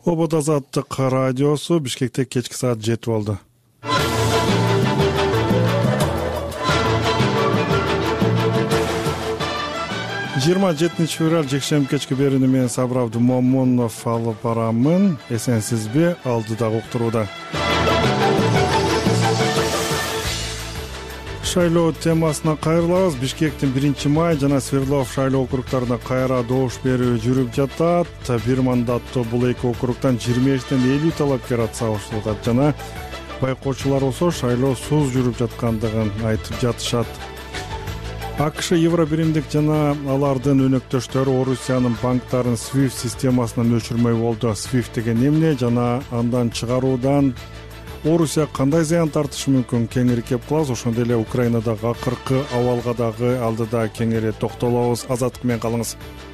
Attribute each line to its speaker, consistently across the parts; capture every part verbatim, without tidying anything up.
Speaker 1: Обод Азаттык радиосу Бишкекте кечки саат жети болду. жыйырма жетинчи февраль жекшемби кечки берүүнү менен Сабыр Абдумомунов алып барамын. Эсенсизби? Алдыда уктурууда. Шайлоо темасына кайрылабыз. Бишкектин биринчи май жана Свердлов шайлоо округдарына кайра добуш берүү жүрүп жатат. Бир мандаттуу бул эки округтан жыйырма бештен элүү талапкер ат салыштырылат жана байкоочулар болсо шайлоосуз жүрүп жаткандыгын айтып жатышат. АКШ Евробиримдик жана алардын өнөктөштөрү Орусиянын банктарын свифт системасынан өчүрмөй болду. свифт деген эмне жана андан чыгаруудан Орусия кандай зыян тартышы мүмкүн кеңири кеп калабыз. Ошондой эле Украинадагы акыркы абалга дагы алдыда кеңири токтолобуз. Азаттык менен калыңыз.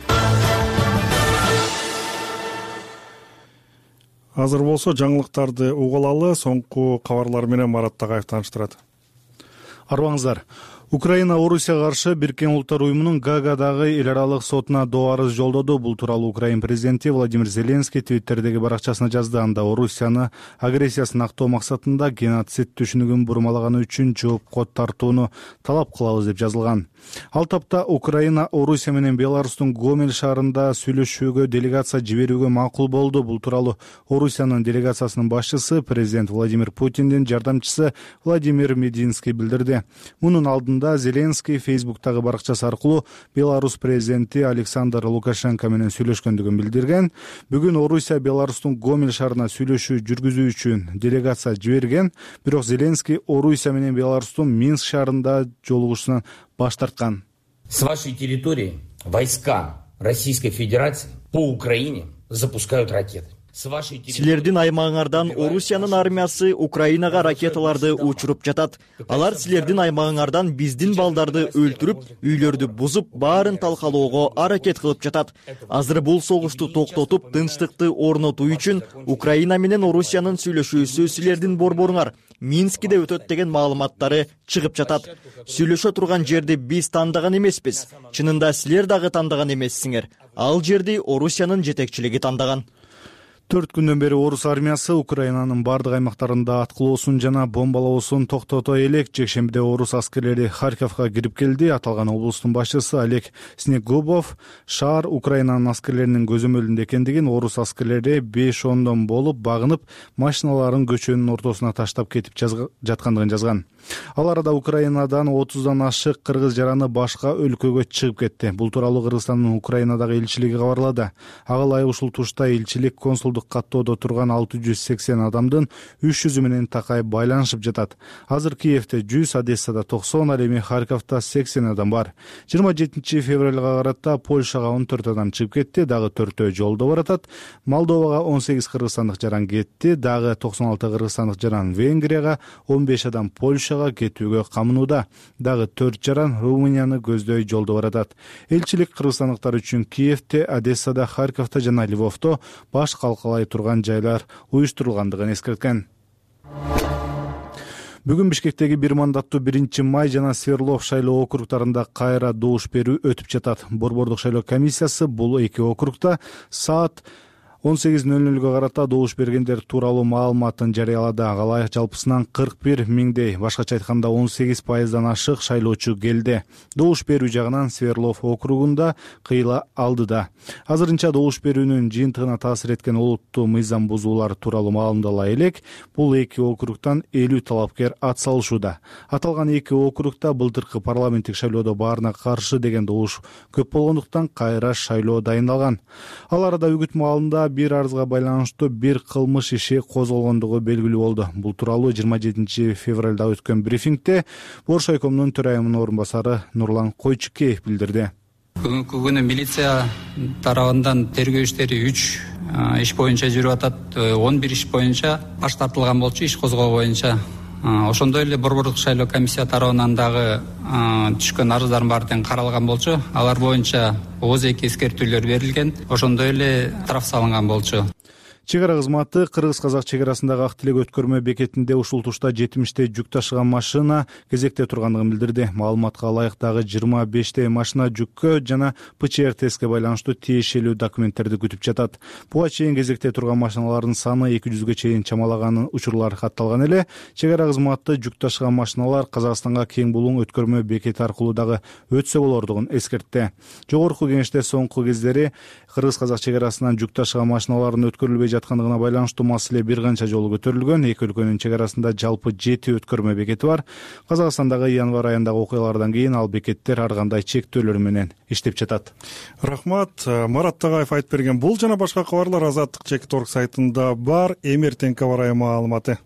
Speaker 1: Азыр болсо жаңылыктарды угулалы. Соңку кабарлар менен Марат Тагаев тааныштырат.
Speaker 2: Арбаңыздар. Украина Орусияга каршы Бириккен Улуттар уюмунун Гаагадагы эл аралык сотуна доо арыз жолдоду. Бул тууралуу Украина президенти Владимир Зеленский Твиттердеги баракчасына жазды. Анда Орусияны агрессиясын актоо максатында геноцид түшүнүгүн бурмалаганы үчүн жоопко тартууну талап кылабыз деп жазылган. Ал тапта Украина Орусия менен Беларустун Гомель шаарында сүйлөшүүгө делегация жиберүүгө макул болду. Бул тууралуу Орусиянын делегациясынын башчысы президент Владимир Путиндин жардамчысы Владимир Мединский билдирди. Мунун алдында Зеленский Фейсбуктагы баракчасы аркылуу Беларусь президенти Александр Лукашенко менен сүйлөшкөндүгүн билдирген. Бүгүн Орусия Беларустун Гомель шаарына сүйлөшүү жүргүзүү үчүн делегация жиберген. Бирок Зеленский Орусия менен Беларустун Минск шаарында жолугушуудан баш тарткан.
Speaker 3: С вашей территории войска Российской Федерации по Украине запускают ракеты.
Speaker 4: Силердин аймагыңардан Орусиянын армиясы Украинага ракеталарды учуруп жатат. Алар силердин аймагыңардан биздин балдарды өлтүрүп, үйлөрдү бузуп, баарын талкалоого аракет кылып жатат. Азыр бул согушту токтотуп, тынчтыкты орнотуу үчүн Украина менен Орусиянын сүйлөшүүсү силердин борборуңар Минскиде өтөт деген маалыматтары чыгып жатат. Сүйлөшө турган жерди биз тандаган эмеспиз. Чынында силер дагы тандаган эмессиңер. Ал жерди Орусиянын жетекчилиги тандаган.
Speaker 2: Төрт күндөн бери орус армиясы Украинанын бардык аймактарында аткылоосун жана бомбалоосун токтото элек. Жекшембиде орус аскерлери Харьковго кирип келди. Аталган облустун башчысы Олег Снегубов шаар Украинанын аскерлеринин көзөмөлүндө экендигин, орус аскерлери беш ондон болуп багынып, машиналарын көчөнүн ортосуна таштап кетип жаткандыгын жазган. Ал арада Украинадан отуздан ашык кыргыз жараны башка өлкөгө чыгып кетти. Бул тууралуу Кыргызстандын Украинадагы элчилиги кабарлады. Ага ылайык ушул тушта элчилик консулдук каттоодо турган алты жүз сексен адамдын үч жүзү менен такай байланышып жатат. Азыр Киевде жүз, Одессада токсон, ал эми Харьковдо сексен адам бар. жыйырма жетинчи февралга карата Польшага он төрт адам чыгып кетти, дагы төртөө жолдо баратат. Молдовага он сегиз кыргызстандык жаран кетти, дагы токсон алты кыргызстандык жаран Венгрияга, он беш адам Польшага кетүүгө камынууда. Дагы төрт жаран Румынияны көздөй жолдо баратат. Элчилик кыргызстандыктар үчүн Киевде, Одессада, Харьковдо жана Львовдо баш калкалай турган жайлар уюштурулгандыгын эскерткен. Бүгүн Бишкектеги бир мандаттуу биринчи май жана Свердлов шайлоо округдарында кайра добуш берүү өтүп жатат. Борбордук шайлоо комиссиясы бул эки округда саат он сегиз нөл нөлгө карата добуш бергендер тууралуу маалыматын жарыялады. Ага ылайык жалпысынан кырк бир миңдей, башкача айтканда он сегиз пайыздан ашык шайлоочу келди. Добуш берүү жагынан Свердлов округунда кыйла алдыда. Азырынча добуш берүүнүн жыйынтыгына таасир эткен олуттуу мыйзам бузуулар тууралуу маалымдала элек. Бул эки округтан элүү талапкер ат салышууда. Аталган эки округда былтыркы парламенттик шайлоодо баарына каршы деген добуш көп болгондуктан кайра шайлоо дайындалган. Ал арада үгүт маалында бир арызга байланыштуу бир кылмыш иши козголгондугу белгилүү болду. Бул тууралуу жыйырма жетинчи февралда өткөн брифингде Боршайкомдун төрайымынын орун басары Нурлан Койчукеев билдирди.
Speaker 5: Бүгүнкү күнү милиция тарабынан тергөө иштери үч иш боюнча жүрүп атат. он бир иш боюнча баш тартылган болчу, иш козгоо боюнча. Ошондой эле борбордук шайлоо комиссия тарабынан дагы түшкөн арыздардын баары тең каралган болчу. Алар боюнча ооз эки эскертүүлөр берилген. Ошондой эле тарап салынган болчу.
Speaker 2: чек ара кызматы кыргыз-казак чек арасындагы ак тилек өткөрмө бекетинде ушул тушта жетимиштей жүк ташыган машина кезекте тургандыгын билдирди. Маалыматка ылайык дагы жыйырма бештей машина жүккө жана ПЧР тестке байланыштуу тиешелүү документтерди күтүп жатат. Буга чейин кезекте турган машиналардын саны эки жүзгө чейин чамалаган учурлар катталган эле. Чек ара кызматы жүк ташыган машиналар Казакстанга кең булуң өткөрмө бекети аркылуу дагы өтсө болордугун эскертти. Жогорку кеңеште соңку кездери кыргыз-казак чек арасынан жүк ташыган машиналардын өткөрүлбөй жаткандыгына байланыштуу маселе бир канча жолу көтөрүлгөн. Эки өлкөнүн чек арасында жалпы жети өткөрмө бекети бар. Казакстандагы январь айындагы окуялардан кийин ал бекеттер ар кандай чектөөлөр менен иштеп жатат.
Speaker 1: Рахмат. Марат Тагаев айтып берген бул жана башка кабарлар Азаттык чек точка орг сайтында бар. Эми эртеңки аба ырайы маалыматы.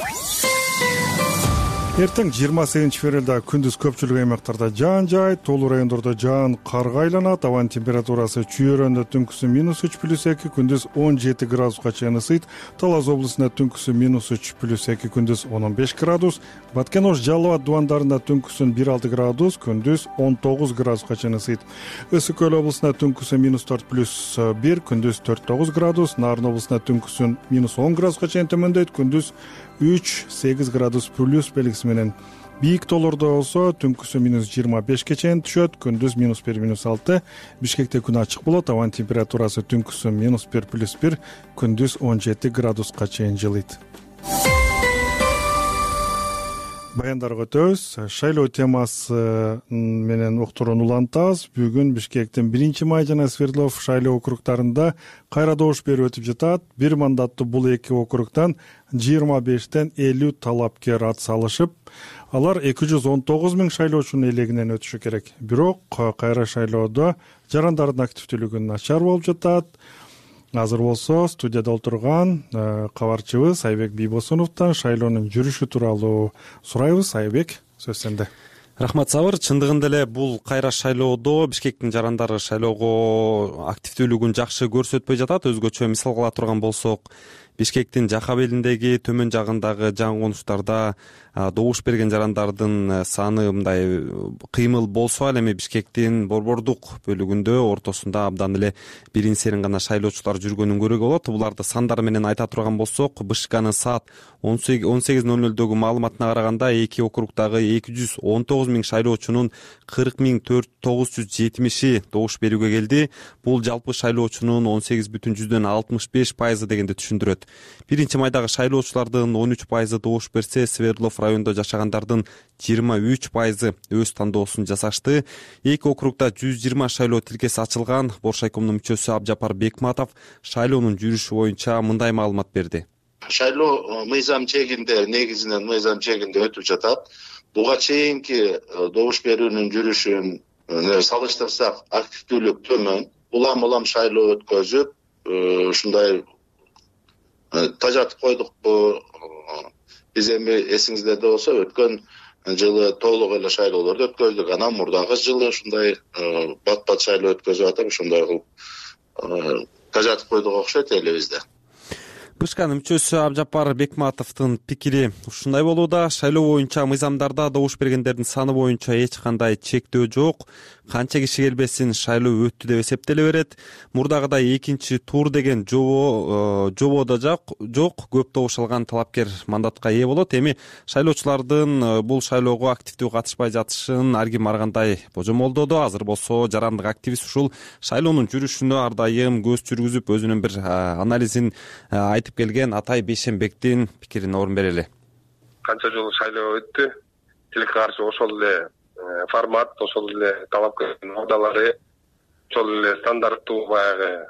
Speaker 1: Эртең жыйырма сегизинчи февралда күндүз көпчүлүк аймактарда жаан жай, тоолуу райондордо жаан карга айланат. Абанын температурасы чүйөрөндө түнкүсү минус үч плюс эки, күндүз он жети градуска чейин ысыйт. Талас облусунда түнкүсү минус үч плюс эки, күндүз он беш градус. Баткен Ош, Жалал абад дубандарында түнкүсүн бир алты градус, күндүз он тогуз градуска чейин ысыйт. Ысык көл облусунда түнкүсү минус төрт плюс бир, күндүз төрт тогуз градус. Нарын облусунда түнкүсүн минус он градуска чейин төмөндөйт, күндүз үч сегиз градус плюс белгиси менен. Бийик тоолордо болсо түнкүсү минус жыйырма бешке чейин түшөт, күндүз минус бир минус алты. Бишкекте күн ачык болот. Абанын температурасы түнкүсү минус бир плюс бир, күндүз он жети градуска чейин жылыйт. Баяндарга өтөбүз. Шайлоо темасы менен уктурууну улантабыз. Бүгүн Бишкектин биринчи май жана Свердлов шайлоо округдарында кайра добуш берүү өтүп жатат. Бир мандаттуу бул эки округдан жыйырма бештен элүү талапкер ат салышып, алар эки жүз он тогуз миң шайлоочунун элегинен өтүшү керек. Бирок кайра шайлоодо жарандардын активдүүлүгү начар болуп жатат. Азыр болсо студияда отурган кабарчыбыз Айбек Бийбосуновдон шайлоонун жүрүшү тууралуу сурайбыз. Айбек, сөз сенде.
Speaker 6: Рахмат Сабыр. Чындыгында эле бул кайра шайлоодо Бишкектин жарандары шайлоого активдүүлүгүн жакшы көрсөтпөй жатат. Өзгөчө мисал кыла турган болсок, Бишкектин жака белиндеги төмөн жагындагы жаңы конуштарда добуш берген жарандардын саны мындай кыймыл болсо ал эми Бишкектин борбордук бөлүгүндө ортосунда абдан эле бирин серин гана шайлоочулар жүргөнүн көрүүгө болот. Буларды сандар менен айта турган болсок, БШКнын саат он сегиз ноль нөлдөгү маалыматына караганда эки округдагы эки жүз он тогуз миң шайлоочунун кырк миң тогуз жүз жетимиши добуш берүүгө келди. Бул жалпы шайлоочунун он сегиз бүтүн жүздөн алтымыш беш пайызы дегенди түшүндүрөт. Биринчи майдагы шайлоочулардын он үч пайызы добуш берсе, Свердлов районунда жашагандардын жыйырма үч пайызы өз тандоосун жасашты. Эки округда жүз жыйырма шайлоо тилкеси ачылган. Боршайкомдун мүчөсү Абжапар Бекматов шайлоонун жүрүшү боюнча мындай маалымат берди.
Speaker 7: Шайлоо мыйзам чегинде, негизинен мыйзам чегинде өтүп жатат. Буга чейинки добуш берүүнүн жүрүшүн салыштырсак, активдүүлүк төмөн. Улам улам шайлоо өткөзүп, ушундай тажатып койдук. Биз эми эсиңиздерде болсо, өткөн жылы толук эле шайлоолорду өткөздүк. Анан мурдагы жылы ушундай бат-бат шайлоо өткөзүп атып, ушундай кылып тажатып койдук окшойт элибизде.
Speaker 6: БШКнын мүчөсү Абжапар Бекматовдун пикири ушундай болууда. Шайлоо боюнча мыйзамдарда добуш бергендердин саны боюнча эч кандай чектөө жок. Канча киши келбесин шайлоо өттү деп эсептеле берет. Мурдагыдай экинчи тур деген жобо жободо жок. Көп добуш алган талапкер мандатка ээ болот. Эми шайлоочулардын бул шайлоого активдүү катышпай жатышын ар ким ар кандай божомолдоду. Азыр болсо жарандык активист ушул шайлоонун жүрүшүнө ар дайым көз жүргүзүп, өзүнүн бир анализин айтып келген Атай Бейшенбектин пикирине орун берели.
Speaker 8: Канча жолу шайлоо өттү. Тилекке каршы ошол эле формат, ошол эле талапкердин модалары, ошол эле стандарттуу баягы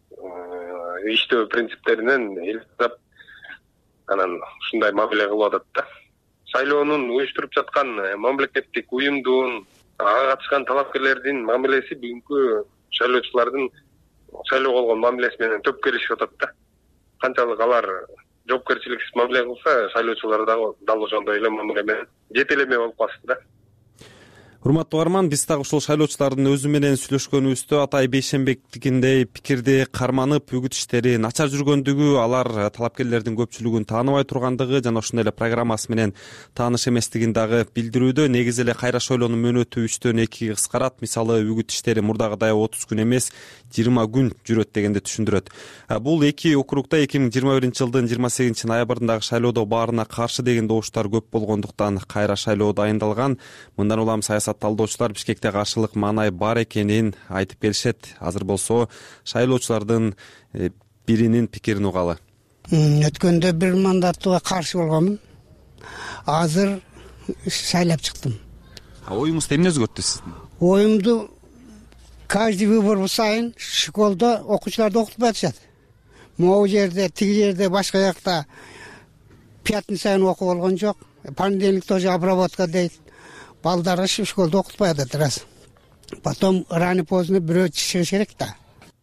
Speaker 8: иштөө принциптеринен элтап анан ушундай мамиле кылып атат да. Шайлоонун уюштуруп жаткан мамлекеттик уюмдун, ага катышкан талапкерлердин мамилеси бүгүнкү шайлоочулардын шайлоого болгон мамилеси менен төп келишип атат да. Канчалык алар жоопкерчиликсиз мамиле кылса, шайлоочулар дагы дал ошондой эле мамиле менен жетелеме болуп калышты да.
Speaker 6: урматтуу угарман, биз дагы ушул шайлоочулардын өзү менен сүйлөшкөнүбүздө Атай Бейшенбектикиндей пикирди карманып, үгүт иштери начар жүргөндүгү, алар талапкерлердин көпчүлүгүн тааныбай тургандыгы жана ошондой эле программасы менен тааныш эместигин дагы билдирүүдө. Негизи эле кайра шайлоонун мөөнөтү үчтөн экиге кыскарат. Мисалы, үгүт иштери мурдагыдай отуз күн эмес, жыйырма күн жүрөт дегенди түшүндүрөт. Бул эки округда эки миң жыйырма биринчи жылдын жыйырма сегизинчи ноябрындагы шайлоодо баарына каршы деген добуштар көп болгондуктан кайра шайлоо дайындалган. Мындан улам саясат талдоочулар Бишкекте каршылык маанай бар экенин айтып келишет. Азыр болсо шайлоочулардын биринин пикирин угалы.
Speaker 9: Өткөндө бир мандаттууга каршы болгонмун. Азыр шайлап чыктым.
Speaker 6: Оюңузду эмне өзгөрттү сиздин?
Speaker 9: Оюмду каждый выбор сайын школдо окуучуларды окутуп атышат. Могу жерде, тиги жерде, башка жакта пятница сайын окуп болгон жок. Понедельник тоже обработка дейт. Балдарды школдо окутпай атат раз. Потом рано поздно бирөө чыгыш керек да.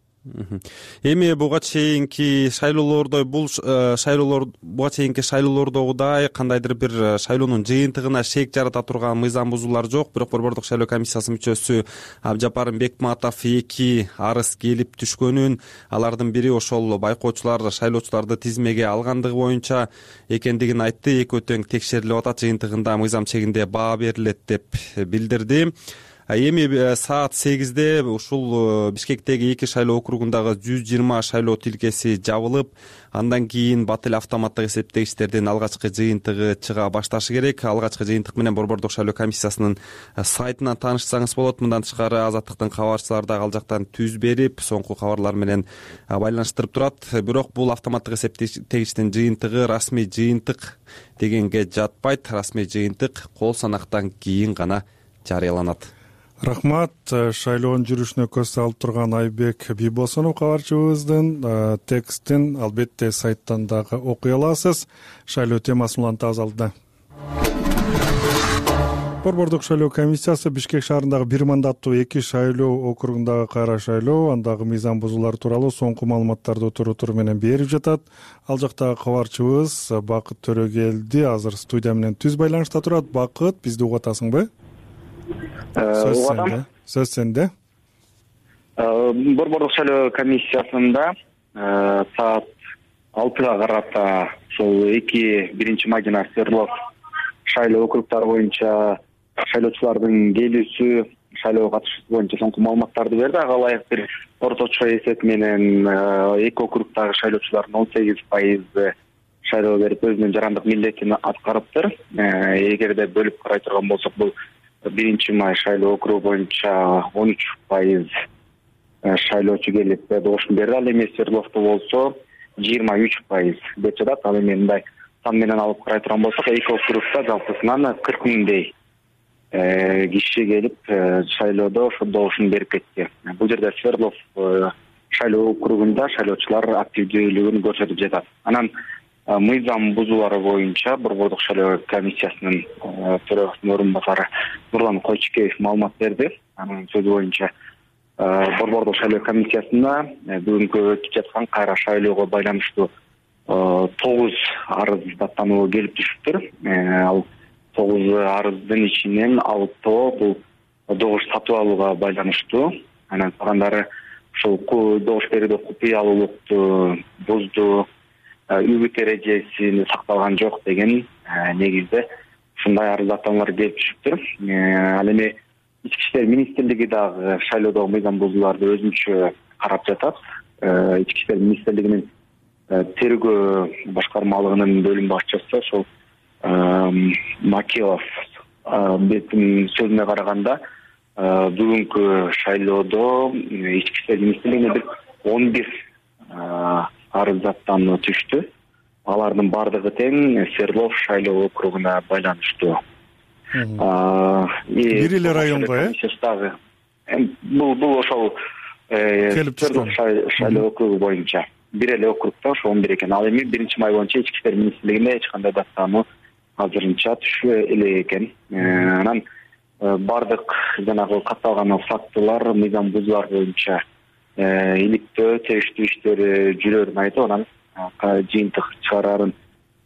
Speaker 6: Эми буга чейинки шайлоолордой бул шайлоолор буга чейинки шайлоолордогудай кандайдыр бир шайлоонун жыйынтыгына шек жарата турган мыйзам бузуулар жок. Бирок Борбордук шайлоо комиссиясынын мүчөсү Абжапар Бекматов эки арыз келип түшкөнүн, алардын бири ошол байкоочулар шайлоочуларды тизмеге алгандыгы боюнча экендигин айтты. Экөө тең текшерилип атат, жыйынтыгында мыйзам чегинде баа берилет деп билдирди. Эми саат сегизде ушул Бишкектеги эки шайлоо округундагы жүз жыйырма шайлоо тилкеси жабылып, андан кийин Батыл автоматтык эсептегичтердин алгачкы жыйынтыгы чыга башташы керек. Алгачкы жыйынтык менен Борбордук шайлоо комиссиясынын сайтынан таанышсаңыз болот. Мындан тышкары Азаттыктын кабарчылары дагы ал жактан түз берип, соңку кабарлар менен байланыштырып турат. Бирок бул автоматтык эсептегичтин жыйынтыгы расмий жыйынтык дегенге жатпайт. Расмий жыйынтык кол санактан кийин гана жарыяланат.
Speaker 1: Рахмат. Шайлоонун жүрүшүнө көз салып турган Айбек Бийбосунов кабарчыбыздын текстин албетте сайттан дагы окуй аласыз. Шайлоо темасы улан аз алдыда. Борбордук шайлоо комиссиясы Бишкек шаарындагы бир мандаттуу эки шайлоо округундагы кайра шайлоо, андагы мыйзам бузуулар тууралуу соңку маалыматтарды туру туру менен берип жатат. Ал жактагы кабарчыбыз Бакыт Төрөгелди азыр студия менен түз байланышта турат. Бакыт, бизди угуп атасыңбы? Сөз сенде.
Speaker 10: Борбордук шайлоо комиссиясында саат алтыга карата ошол эки биринчи май жана Свердлов шайлоо округтары боюнча шайлоочулардын келүүсү, шайлоого катышуусу боюнча соңку маалыматтарды берди. Ага ылайык бир орточо эсеп менен эки округтагы шайлоочулардын он сегиз пайызы шайлоо берип өзүнүн жарандык милдетин аткарыптыр. Эгерде бөлүп карай турган болсок, бул биринчи май шайлоо округу боюнча он үч пайыз шайлоочу келип добушун берди. Ал эми Свердловдо болсо жыйырма үч пайыз деп жатат. Ал эми мындай сан менен алып карай турган болсок, эки округда жалпысынан кырк миңдей киши келип шайлоодо ошо добушун берип кетти. Бул жерде Свердлов шайлоо округунда шайлоочулар активдүүлүгүн көрсөтүп жатат. Анан мыйзам бузуулары боюнча Борбордук шайлоо комиссиясынын төрагасынын орун басары Нурлан Койчукеев маалымат берди. Анын сөзү боюнча Борбордук шайлоо комиссиясына бүгүнкү өтүп жаткан кайра шайлоого байланыштуу тогуз арыз даттануу келип түшүптүр. Ал тогуз арыздын ичинен алтоо бул добуш сатып алууга байланыштуу. Анан калгандары ушул добуш берүүдө купуялуулукту бузду, үгүт эрежесин сакталган жок деген негизде ушундай арыз даттануулар келип түшүптүр. Ал эми Ички иштер министрлиги дагы шайлоодогу мыйзам бузууларды өзүнчө карап жатат. Ички иштер министрлигинин тергөө башкармалыгынын бөлүм башчысы ошол Макилов бетин сөзүнө караганда, бүгүнкү шайлоодо Ички иштер министрлигине бир он бир арыз даттануу түштү. Алардын бардыгы тең Свердлов шайлоо округуна байланыштуу.
Speaker 1: Бир эле районго,
Speaker 10: э? Бул бул ошол Свердлов шайлоо округу боюнча бир эле округда ошо он бир экен. Ал эми биринчи май боюнча Ички иштер министрлигине эч кандай даттануу азырынча түшпөй эле экен. Анан бардык жанагы катталган фактылар, мыйзам бузуулар боюнча иликтөө, териштирүү иштери жүрөрүн айтып, анан жыйынтык чыгарарын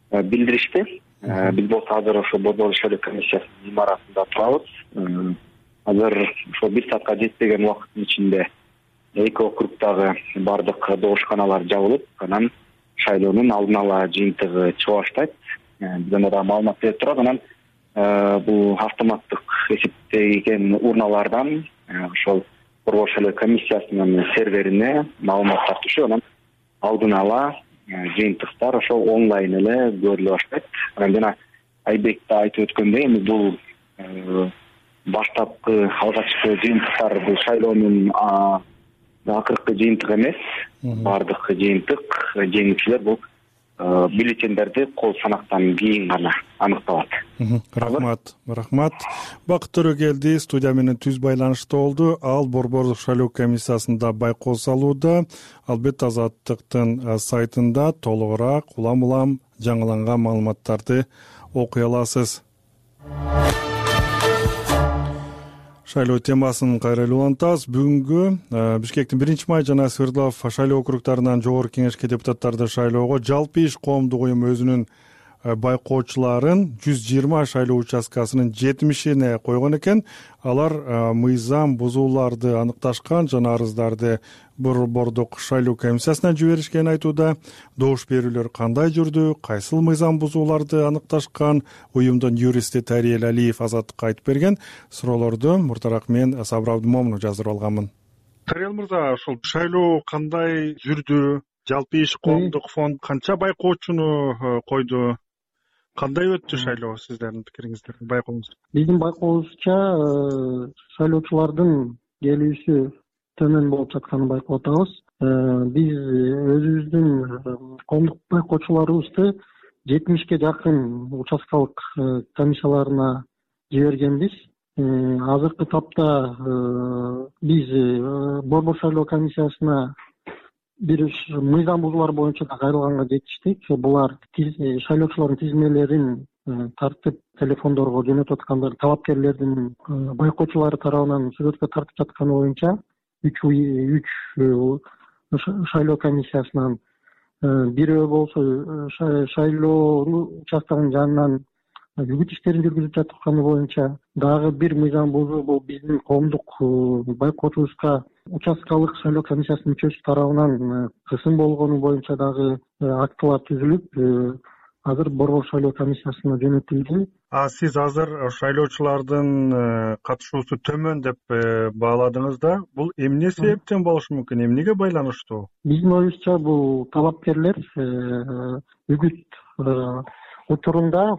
Speaker 10: билдиришти. Биз болсо азыр ошо Борбордук шайлоо комиссиясынын имаратында турабыз. азыр ошо бир саатка жетпеген убакыттын ичинде эки округдагы баардык добушканалар жабылып, анан шайлоонун алдын ала жыйынтыгы чыга баштайт. Бизden да маалымат берип турат. Анан бул автоматтык эсептеген урналардан ошол Борбор шайлоо комиссиясынын серверине маалыматтар түшүп, анан алдын ала жыйынтыктар ошол онлайн эле көрүлө баштайт. Анан жана Айбек да айтып өткөндөй, эми бул баштапкы алгачкы жыйынтыктар бул шайлоонун акыркы жыйынтыгы эмес. Баардык жыйынтык жеңүүчүлөр бул бюллетендерди кол санактан кийин гана аныкталат.
Speaker 1: Рахмат, рахмат. Бакыт Төрөгелди студия менен түз байланышта болду. Ал Борборлук шайлоо комиссиясында байкоо салууда. Албетте Азаттыктын сайтында толугураак улам-улам жаңыланган маалыматтарды окуй аласыз. Шайлоо темасын кайра улантабыз. Бүгүнкү Бишкектин биринчи май жана Свердлов шайлоо округдарынан жогорку кеңешке депутаттарды шайлоого жалпы иш коомдук уюм өзүнүн байкоочуларын жүз жыйырма шайлоо участкасынын жетимишине койгон экен. Алар мыйзам бузууларды аныкташкан жана арыздарды Борбордук шайлоо комиссиясына жиберишкенин айтууда. Добуш берүүлөр кандай жүрдү, кайсыл мыйзам бузууларды аныкташкан, уюмдун юристи Тариел Алиев Азаттыкка айтып берген. Суроолорду муртараак мен Сабыр Абдымомунов жаздырып алганмын. Тариел мырза, ошол шайлоо кандай жүрдү? Жалпы иш коомдук фонд канча байкоочуну койду? Кандай өттү шайлоо сиздердин пикириңиздер, байкооңуз?
Speaker 11: Биздин байкообузча шайлоочулардын келүүсү төмөн болуп жатканын байкап атабыз. Биз өзүбүздүн коомдук байкоочуларыбызды жетимишке жакын участкалык комиссияларына жибергенбиз. Азыркы тапта биз Борбор шайлоо комиссиясына бир мыйзам бузуулар боюнча да кайрылганга жетиштик. Булар шайлоочулардын тизмелерин тартып телефондорго жөнөтүп аткандар, талапкерлердин байкоочулары тарабынан сүрөткө тартып жатканы боюнча үч шайлоо комиссиясынан, бирөө болсо шайлоо участогунун жанынан үгүт иштерин жүргүзүп жатканы боюнча дагы бир мыйзам бузуу бул биздин коомдук байкоочубузга участкалык шайлоо комиссиясынын мүчөсү тарабынан кысым болгону боюнча дагы актылар түзүлүп, азыр Борбор шайлоо комиссиясына жөнөтүлдү.
Speaker 1: А сиз азыр шайлоочулардын катышуусу төмөн деп бааладыңыз да, бул эмне себептен болушу мүмкүн, эмнеге байланыштуу?
Speaker 11: Биздин оюбузча бул талапкерлер үгүт учурунда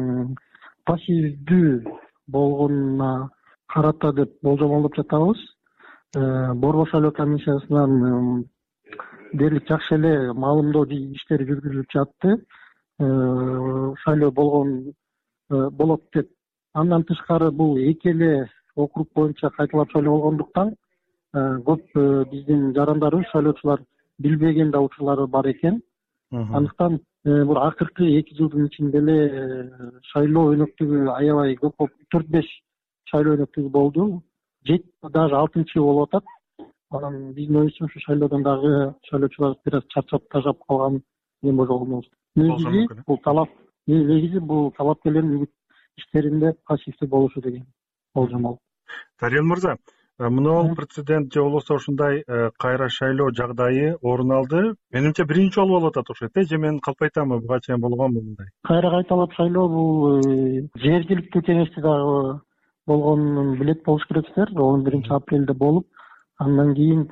Speaker 11: пассивдүү болгонуна карата деп болжомолдоп жатабыз. Борбор шайлоо комиссиясынан дээрлик жакшы эле маалымдоо иштери жүргүзүлүп жатты. Шайлоо болгон болот деп. Андан тышкары бул эки эле округ боюнча кайталап шайлоо болгондуктан көп биздин жарандарыбыз, шайлоочулар билбеген да учурлары бар экен. Андыктан бул акыркы эки жылдын ичинде эле шайлоо өнөктүгү аябай көп болуп, төрт беш шайлоо өнөктүгү болду. жети даже алтынчы болуп атат. Анан биздин оюбузча ушу шайлоодон дагы шайлоочулар бир аз чарчап тажап калган эми божолгонубуз. Негизи бул талап, негизи бул талапкерлердин үгүт иштеринде пассивдүү болушу деген болжомол.
Speaker 1: Тариел мырза, мына прецедент же болбосо ушундай кайра шайлоо жагдайы орун алды. Менимче биринчи жолу болуп атат окшойт, же мен калп айтамбы, буга чейин болгонбу мындай?
Speaker 11: Кайра кайталап шайлоо бул жергиликтүү кеңеште дагы болгонун билет болуш керексиздер. он биринчи апрелде болуп, андан кийин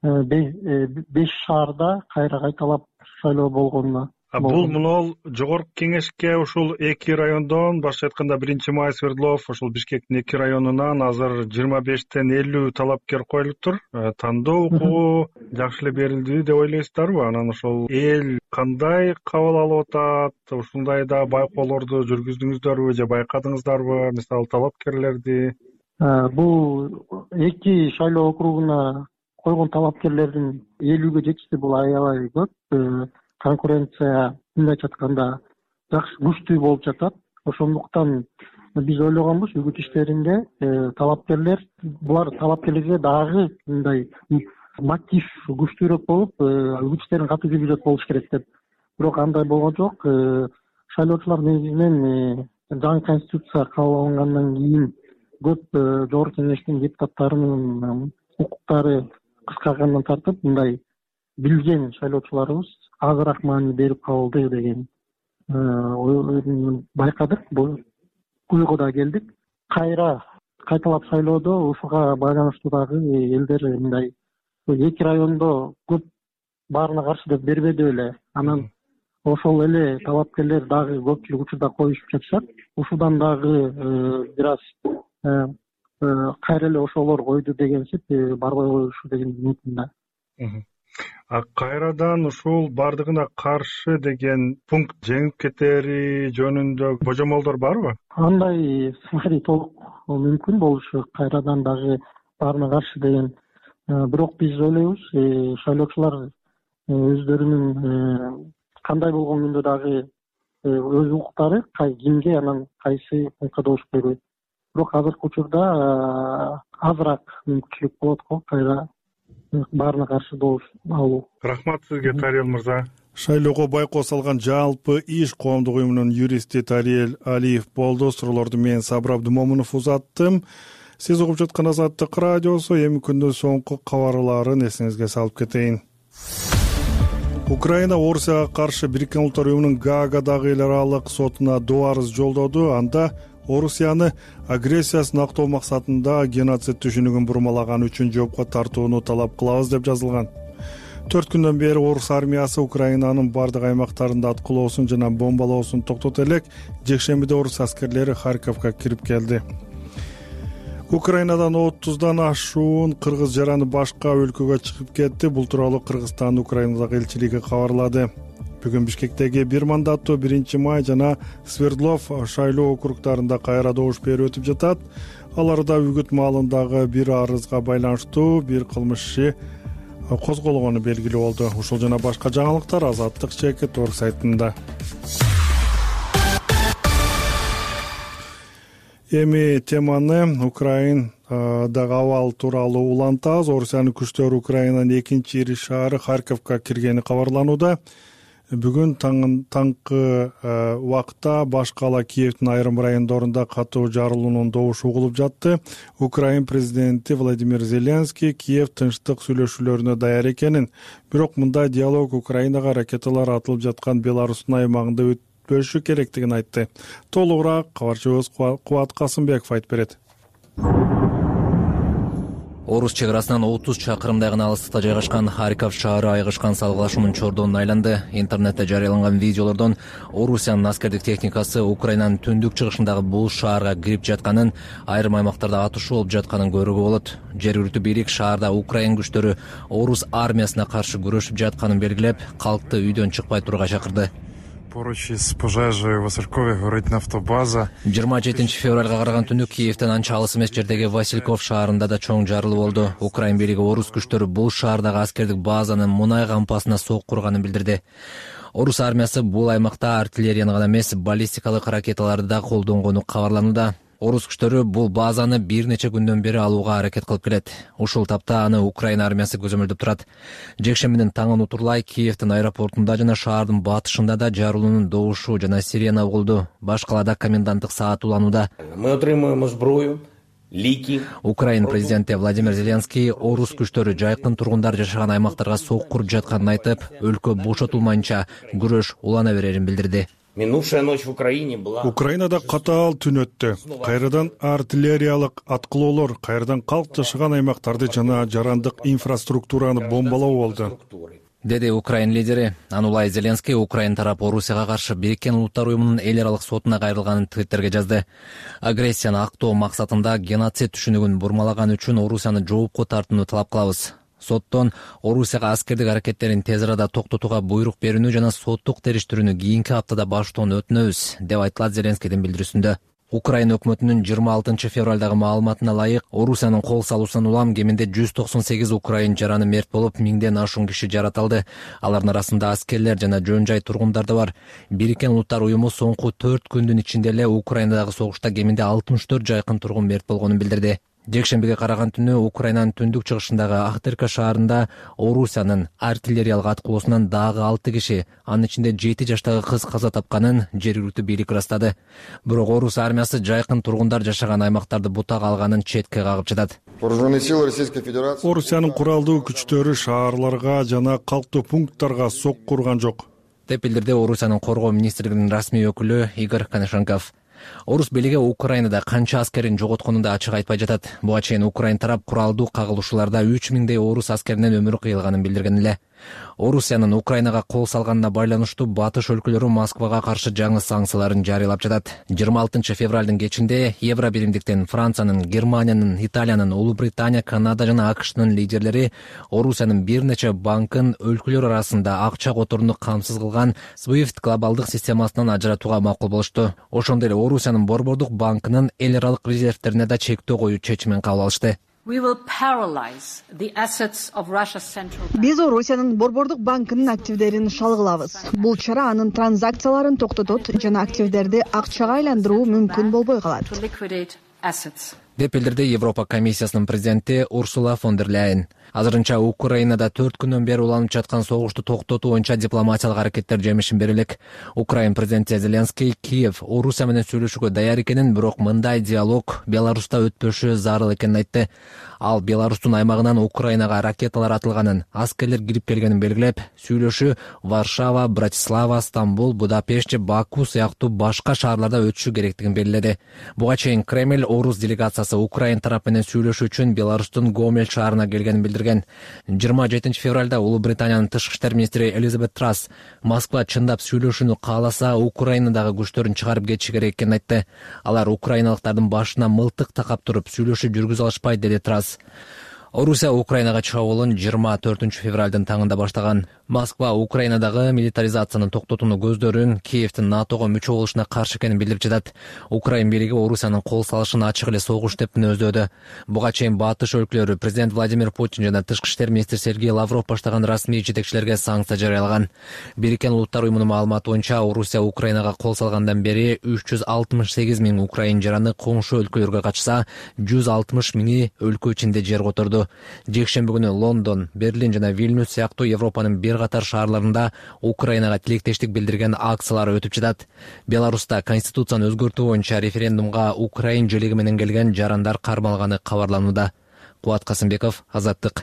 Speaker 11: беш шаарда кайра кайталап шайлоо болгонуна.
Speaker 1: Бул мына жогорку кеңешке ушул эки райондон, башкача айтканда биринчи май, Свердлов, ушул Бишкектин эки районунан азыр жыйырма бештен элүү талапкер коюлуптур. Тандоо укугу жакшы эле берилди деп ойлойсуздарбы? Анан ошол эл кандай кабыл алып атат? Ушундайда байкоолорду жүргүздүңүздөрбү же байкадыңыздарбы? Мисалы талапкерлерди.
Speaker 11: Бул эки шайлоо округуна койгон талапкерлердин элүүгө жетишти, бул аябай көп. Конкуренция мындай айтканда жакшы күчтүү болуп жатат. Ошондуктан биз ойлогонбуз, үгүт иштеринде талапкерлер, булар талапкерлерге дагы мындай мотив күчтүүрөөк болуп, үгүт иштерин катуу жүргүзөт болуш керек деп. Бирок андай болгон жок. Шайлоочулар негизинен жаңы конституция кабыл алынгандан кийин көп жогорку кеңештин депутаттарынын укуктары кыскаргандан тартып мындай билген шайлоочуларыбыз азыраак маани берип калды деген байкадык. Бул ойго да келдик. Кайра кайталап шайлоодо ушуга байланыштуу дагы элдер мындай эки райондо көп баарына каршы деп бербеди эле. Анан ошол эле талапкерлер дагы көпчүлүк учурда коюшуп жатышат. Ушудан дагы бир аз кайра эле ошолор койду деген сөз барбай коюшу деген үмүтүм да.
Speaker 1: Кайрадан ушул бардыгына каршы деген пункт жеңип кетери жөнүндө божомолдор барбы?
Speaker 11: Андай сценарий толук мүмкүн болушу, кайрадан дагы баарына каршы деген. Бирок биз ойлойбуз, шайлоочулар өздөрүнүн кандай болгон күндө дагы өз укуктары кимге анан кайсы пунктка добуш бербейт. Бирок азыркы учурда азыраак мүмкүнчүлүк болот го кайра баарына каршы добуш алуу.
Speaker 1: Рахмат сизге, Тариел мырза. Шайлоого байкоо салган жалпы иш коомдук уюмунун юристи Тариел Алиев болду. Суроолорду мен Сабыр Абдымомунов узаттым. Сиз угуп жаткан Азаттык радиосу. Эми күндүн соңку кабарларын эсиңизге салып кетейин. Украина Орусияга каршы Бириккен Улуттар уюмунун Гаагадагы эл аралык сотуна доо арыз жолдоду. Анда Орусияны агрессиясын актоо максатында геноцид түшүнүгүн бурмалаган үчүн жоопко тартууну талап кылабыз деп жазылган. Төрт күндөн бери Орус армиясы Украинанын бардык аймактарында аткылоосун жана бомбалоосун токтото элек, жекшембиде Орус аскерлери Харьковго кирип келди. Украинадан отуздан ашуун кыргыз жараны башка өлкөгө чыгып кетти. Бул тууралуу Кыргызстандын Украинадагы элчилиги кабарлады. Бүгүн Бишкектеги бир мандаттуу биринчи май жана Свердлов шайлоо округдарында кайра добуш берүү өтүп жатат. Аларда үгүт маалындагы бир арызга байланыштуу бир кылмыш иши козголгону белгилүү болду. Ушул жана башка жаңылыктар Азаттык чекит орг сайтында. Эми теманы Украинадагы абал тууралуу улантабыз. Орусиянын күчтөрү Украинанын экинчи ири шаары Харьковго киргени кабарланууда. Бүгүн таңкы убакта башкала Киевдин айрым райондорунда катуу жарылуунун добушу угулуп жатты. Украин президенти Владимир Зеленский Киев тынчтык сүйлөшүүлөрүнө даяр экенин, бирок мындай диалог Украинага ракеталар атылып жаткан Беларустун аймагында өтпөшү керектигин айтты. Толугураак кабарчыбыз Кубат Касымбеков айтып берет.
Speaker 12: Орус чек арасынан отуз чакырымдай гана алыстыкта жайгашкан Харьков шаары айгышкан салгылашуунун чордонуна айланды. Интернетте жарыяланган видеолордон Орусиянын аскердик техникасы Украинанын түндүк чыгышындагы бул шаарга кирип жатканын, айрым аймактарда атышуу болуп жатканын көрүүгө болот. Жергиликтүү бийлик шаарда Украин күчтөрү Орус армиясына каршы күрөшүп жатканын белгилеп, калкты үйдөн чыкпай турууга чакырды.
Speaker 13: Поруч из пожежи в Василькове горит нафтобаза.
Speaker 12: жыйырма жетинчи февралга караган түнү Киевден анча алыс эмес жердеги Васильков шаарында да чоң жарылуу болду. Украин бийлиги Орус күчтөрү бул шаардагы аскердик базанын мунай кампасына сок курганын билдирди. Орус армиясы бул аймакта артиллерияны гана эмес, баллистикалык ракеталарды да колдонгону кабарланууда. Орус күчтөрү бул базаны бир нече күндөн бери алууга аракет кылып келет. Ушул тапта аны Украина армиясы көзөмөлдөп турат. Жекшембинин таңын утурлай Киевдин аэропортунда жана шаардын батышында да жарылуунун добушу жана сирена угулду. Башкалада коменданттык саат уланууда.
Speaker 3: Мы отримуємо зброю, ліки.
Speaker 12: Украин президенти Владимир Зеленский Орус күчтөрү жайкын тургундар жашаган аймактарга сок куруп жатканын айтып, өлкө бошотулмайынча күрөш улана берерин билдирди.
Speaker 3: Минувшая ночь в Украине была...
Speaker 1: Украинада катаал түн өттү. Кайрадан артиллериялык аткылоолор, кайрадан калк жашаган аймактарды жана жарандык инфраструктураны бомбалоо болду,
Speaker 12: деди Украин лидери. Анулай Зеленский Украин тарапы Орусияга каршы Бириккен Улуттар уюмунун эл аралык сотуна кайрылганын твиттерге жазды. Агрессияны актоо максатында геноцид түшүнүгүн бурмалаган үчүн Орусияны жоопко тартууну талап кылабыз. Соттон Орусияга аскердик аракеттерин тез арада токтотууга буйрук берүүнү жана соттук териштирүүнү кийинки аптада баштоону өтүнөбүз, деп айтылат Зеленскийдин билдирүүсүндө. Украина өкмөтүнүн жыйырма алтынчы февралдагы маалыматына ылайык, Орусиянын кол салуусунан улам кеминде жүз токсон сегиз украин жараны мерт болуп, миңден ашуун киши жаратылды. Алардын арасында аскерлер жана жөн жай тургундар да бар. Бириккен Улуттар уюму соңку төрт күндүн ичинде эле Украинадагы согушта кеминде алтымыш төрт жайкын тургун мерт болгонун билдирди. Жекшембиге караган түнү Украинанын түндүк чыгышындагы Ахтырка шаарында Орусиянын артиллериялык аткылоосунан дагы алты киши, анын ичинде жети жаштагы кыз каза тапканын жергиликтүү бийлик ырастады. Бирок Орус армиясы жайкын тургундар жашаган аймактарды бутак алганын четке кагып жатат.
Speaker 1: Орусиянын куралдуу күчтөрү шаарларга жана калктуу пункттарга сокку урган жок
Speaker 12: деп билдирди Орусиянын коргоо министрлигинин расмий өкүлү Игорь Коношенков. Орус бийлиги Украинада канча аскерин жоготконун да ачык айтпай жатат. Буга чейин Украин тарап куралдуу кагылышууларда үч миңдей орус аскеринин өмүрү кыйылганын билдирген эле. Орусиянын Украинага кол салганына байланыштуу батыш өлкөлөрү Москвага каршы жаңы санкцияларын жарыялап жатат. жыйырма алтынчы февралдын кечинде Евро биримдиктен Франциянын, Германиянын, Италиянын, Улуу Британия, Канада жана АКШнын лидерлери Орусиянын бир нече банкын өлкөлөр арасында акча которууну камсыз кылган SWIFT глобалдык системасынан ажыратууга макул болушту. Ошондой эле Орусиянын Борбордук банкынын эл аралык резервтерине да чектөө коюу чечимин кабыл алышты.
Speaker 14: Биз Орусиянын Борбордук банкынын активдерин шалгылабыз. Бул чара анын транзакцияларын токтотот жана активдерди акчага айландыруу мүмкүн болбой калат,
Speaker 12: деп билдирди Европа комиссиясынын президенти Урсула фон дер Ляйен. Азырынча Украинада төрт күндөн бери уланып жаткан согушту токтотуу боюнча дипломатиялык аракеттер жемишин бере элек. Украин президенти Зеленский Киев Орусия менен сүйлөшүүгө даяр экенин, бирок мындай диалог Беларуста өтпөшү зарыл экенин айтты. Ал Беларустун аймагынан Украинага ракеталар атылганын, аскерлер кирип келгенин белгилеп, сүйлөшүү Варшава, Братислава, Стамбул, Будапешт, Баку сыяктуу башка шаарларда өтүшү керектигин белгиледи. Буга чейин Кремль Орус делегациясы Украин тарап менен сүйлөшүү үчүн Беларустун Гомель шаарына келгенин билдирген. жыйырма жетинчи февралда Улуу Британиянын тышкы иштер министри Элизабет Трасс Москва чындап сүйлөшүүнү кааласа, Украинадагы күчтөрүн чыгарып кетиши керек экенин айтты. Алар украиналыктардын башына мылтык такап туруп сүйлөшүү жүргүзө алышпайт, деди Трасс. Орусия Украинага чабуулун жыйырма төртүнчү февралдын таңында баштаган. Москва Украинадагы милитаризацияны токтотууну көздөрүн, Киевдин НАТОго мүчө болушуна каршы экенин билдирип жатат. Украин бийлиги Орусиянын кол салышын ачык эле согуш деп мүнөздөдү. Буга чейин батыш өлкөлөрү президент Владимир Путин жана тышкы иштер министри Сергей Лавров баштаган расмий жетекчилерге санкция жарыялаган. Бириккен Улуттар уюмунун маалыматы боюнча Орусия Украинага кол салгандан бери үч жүз алтымыш сегиз миң украин жараны коңшу өлкөлөргө качса, жүз алтымыш миңи өлкө ичинде жер которду. Жекшемби күнү Лондон, Берлин жана Вильнюс сыяктуу Европанын бир катар шаарларында Украинага тилектештик билдирген акциялар өтүп жатат. Беларуста конституцияны өзгөртүү боюнча референдумга Украин желеги менен келген жарандар кармалганы кабарланууда. Кубат Касымбеков, Азаттык.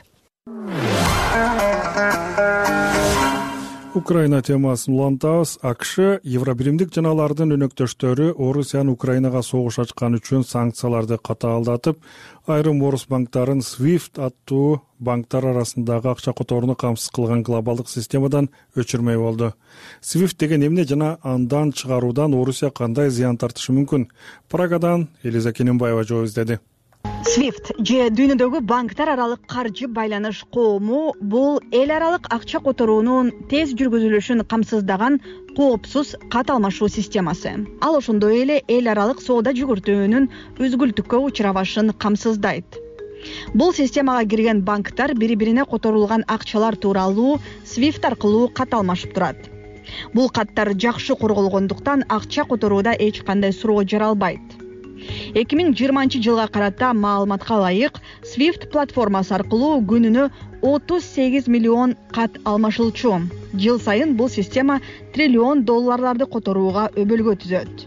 Speaker 1: Украина темасын улантабыз. АКШ Евробиримдик жана алардын өнөктөштөрү Орусиянын Украинага согуш ачкан үчүн санкцияларды катаалдатып, айрым орус банктарын SWIFT аттуу банктар арасындагы акча которууну камсыз кылган глобалдык системадан өчүрмөй болду. SWIFT деген эмне жана андан чыгаруудан Орусия кандай зыян тартышы мүмкүн? Прагадан Элиза Кененбаева жооп издеди.
Speaker 14: SWIFT же дүйнөдөгү банктар аралык каржы байланыш коому бул эл аралык акча которуунун тез жүргүзүлүшүн камсыздаган коопсуз кат алмашуу системасы. Ал ошондой эле эл аралык соода жүгүртүүнүн үзгүлтүккө учурабашын камсыздайт. Бул системага кирген банктар бири-бирине которулган акчалар тууралуу SWIFT аркылуу кат алмашып турат. Бул каттар жакшы корголгондуктан акча которууда эч кандай суроо жаралбайт. эки миң жыйырманчы жылга карата маалыматка ылайык SWIFT платформасы аркылуу күнүнө отуз сегиз миллион кат алмашылчу. Жыл сайын бул система триллион долларларды которууга өбөлгө түзөт.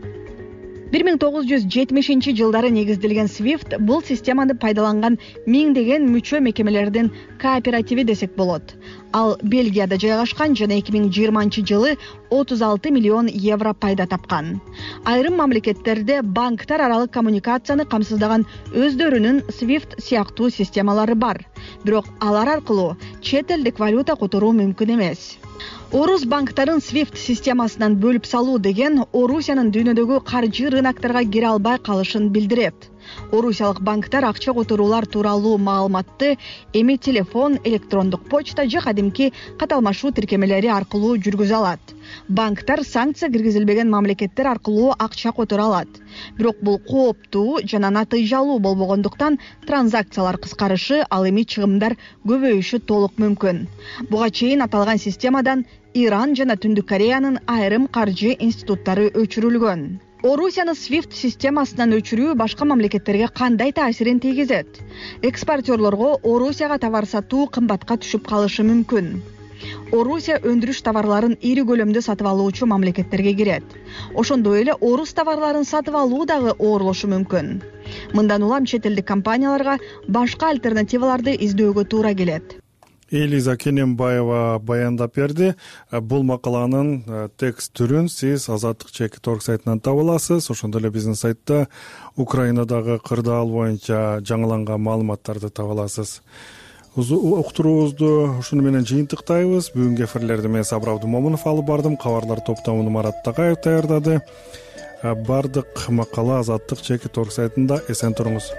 Speaker 14: бир миң тогуз жүз жетимишинчи жылдары негизделген SWIFT бул системаны пайдаланган миңдеген мүчө мекемелердин кооперативи десек болот. Ал Бельгияда жайгашкан жана эки миң жыйырманчы жылы отуз алты миллион евро пайда тапкан. Айрым мамлекеттерде банктар аралык коммуникацияны камсыздаган өздөрүнүн SWIFT сыяктуу системалары бар. Бирок алар аркылуу чет элдик валюта которуу мүмкүн эмес. Орус банктарын SWIFT системасынан бөлүп салуу деген Орусиянын дүйнөдөгү каржы рыноктарга кире албай калышын билдирет. Орусиялык банктар акча которуулар тууралуу маалыматты эми телефон, электрондук почта же кадимки каталмашуу тиркемелери аркылуу жүргүзө алат. Банктар санкция киргизилбеген мамлекеттер аркылуу акча которо алат. Бирок бул кооптуу жана натыйжалуу болбогондуктан транзакциялар кыскарышы, ал эми чыгымдар көбөйүшү толук мүмкүн. Буга чейин аталган системадан Иран жана Түндүк Кореянын айрым каржы институттары өчүрүлгөн. орусияны свифт системасынан өчүрүү башка мамлекеттерге кандай таасирин тийгизет? Экспортерлорго орусияга товар сатуу кымбатка түшүп калышы мүмкүн. Орусия өндүрүш товарларын ири көлөмдө сатып алуучу мамлекеттерге кирет. Ошондой эле орус товарларын сатып алуу дагы оорлошу мүмкүн. Мындан улам чет элдик компанияларга башка альтернативаларды издөөгө туура келет.
Speaker 1: Элиза Кенембаева баяндап берди. Бул макаланын текст түрүн сиз Азаттык чекит точка орг сайтынан таба аласыз. Ошондой эле биздин сайтта Украинадагы кырдаал боюнча жаңыланган маалыматтарды таба аласыз. Уктуруубузду ушуну менен жыйынтыктайбыз. Бүгүнкү эфирлерди мен Сабыр Абдымомунов алып бардым. Кабарлар топтомуну Марат Такаев даярдады. Бардык макала Азаттык чекит точка орг сайтында. Эсен туруңуз.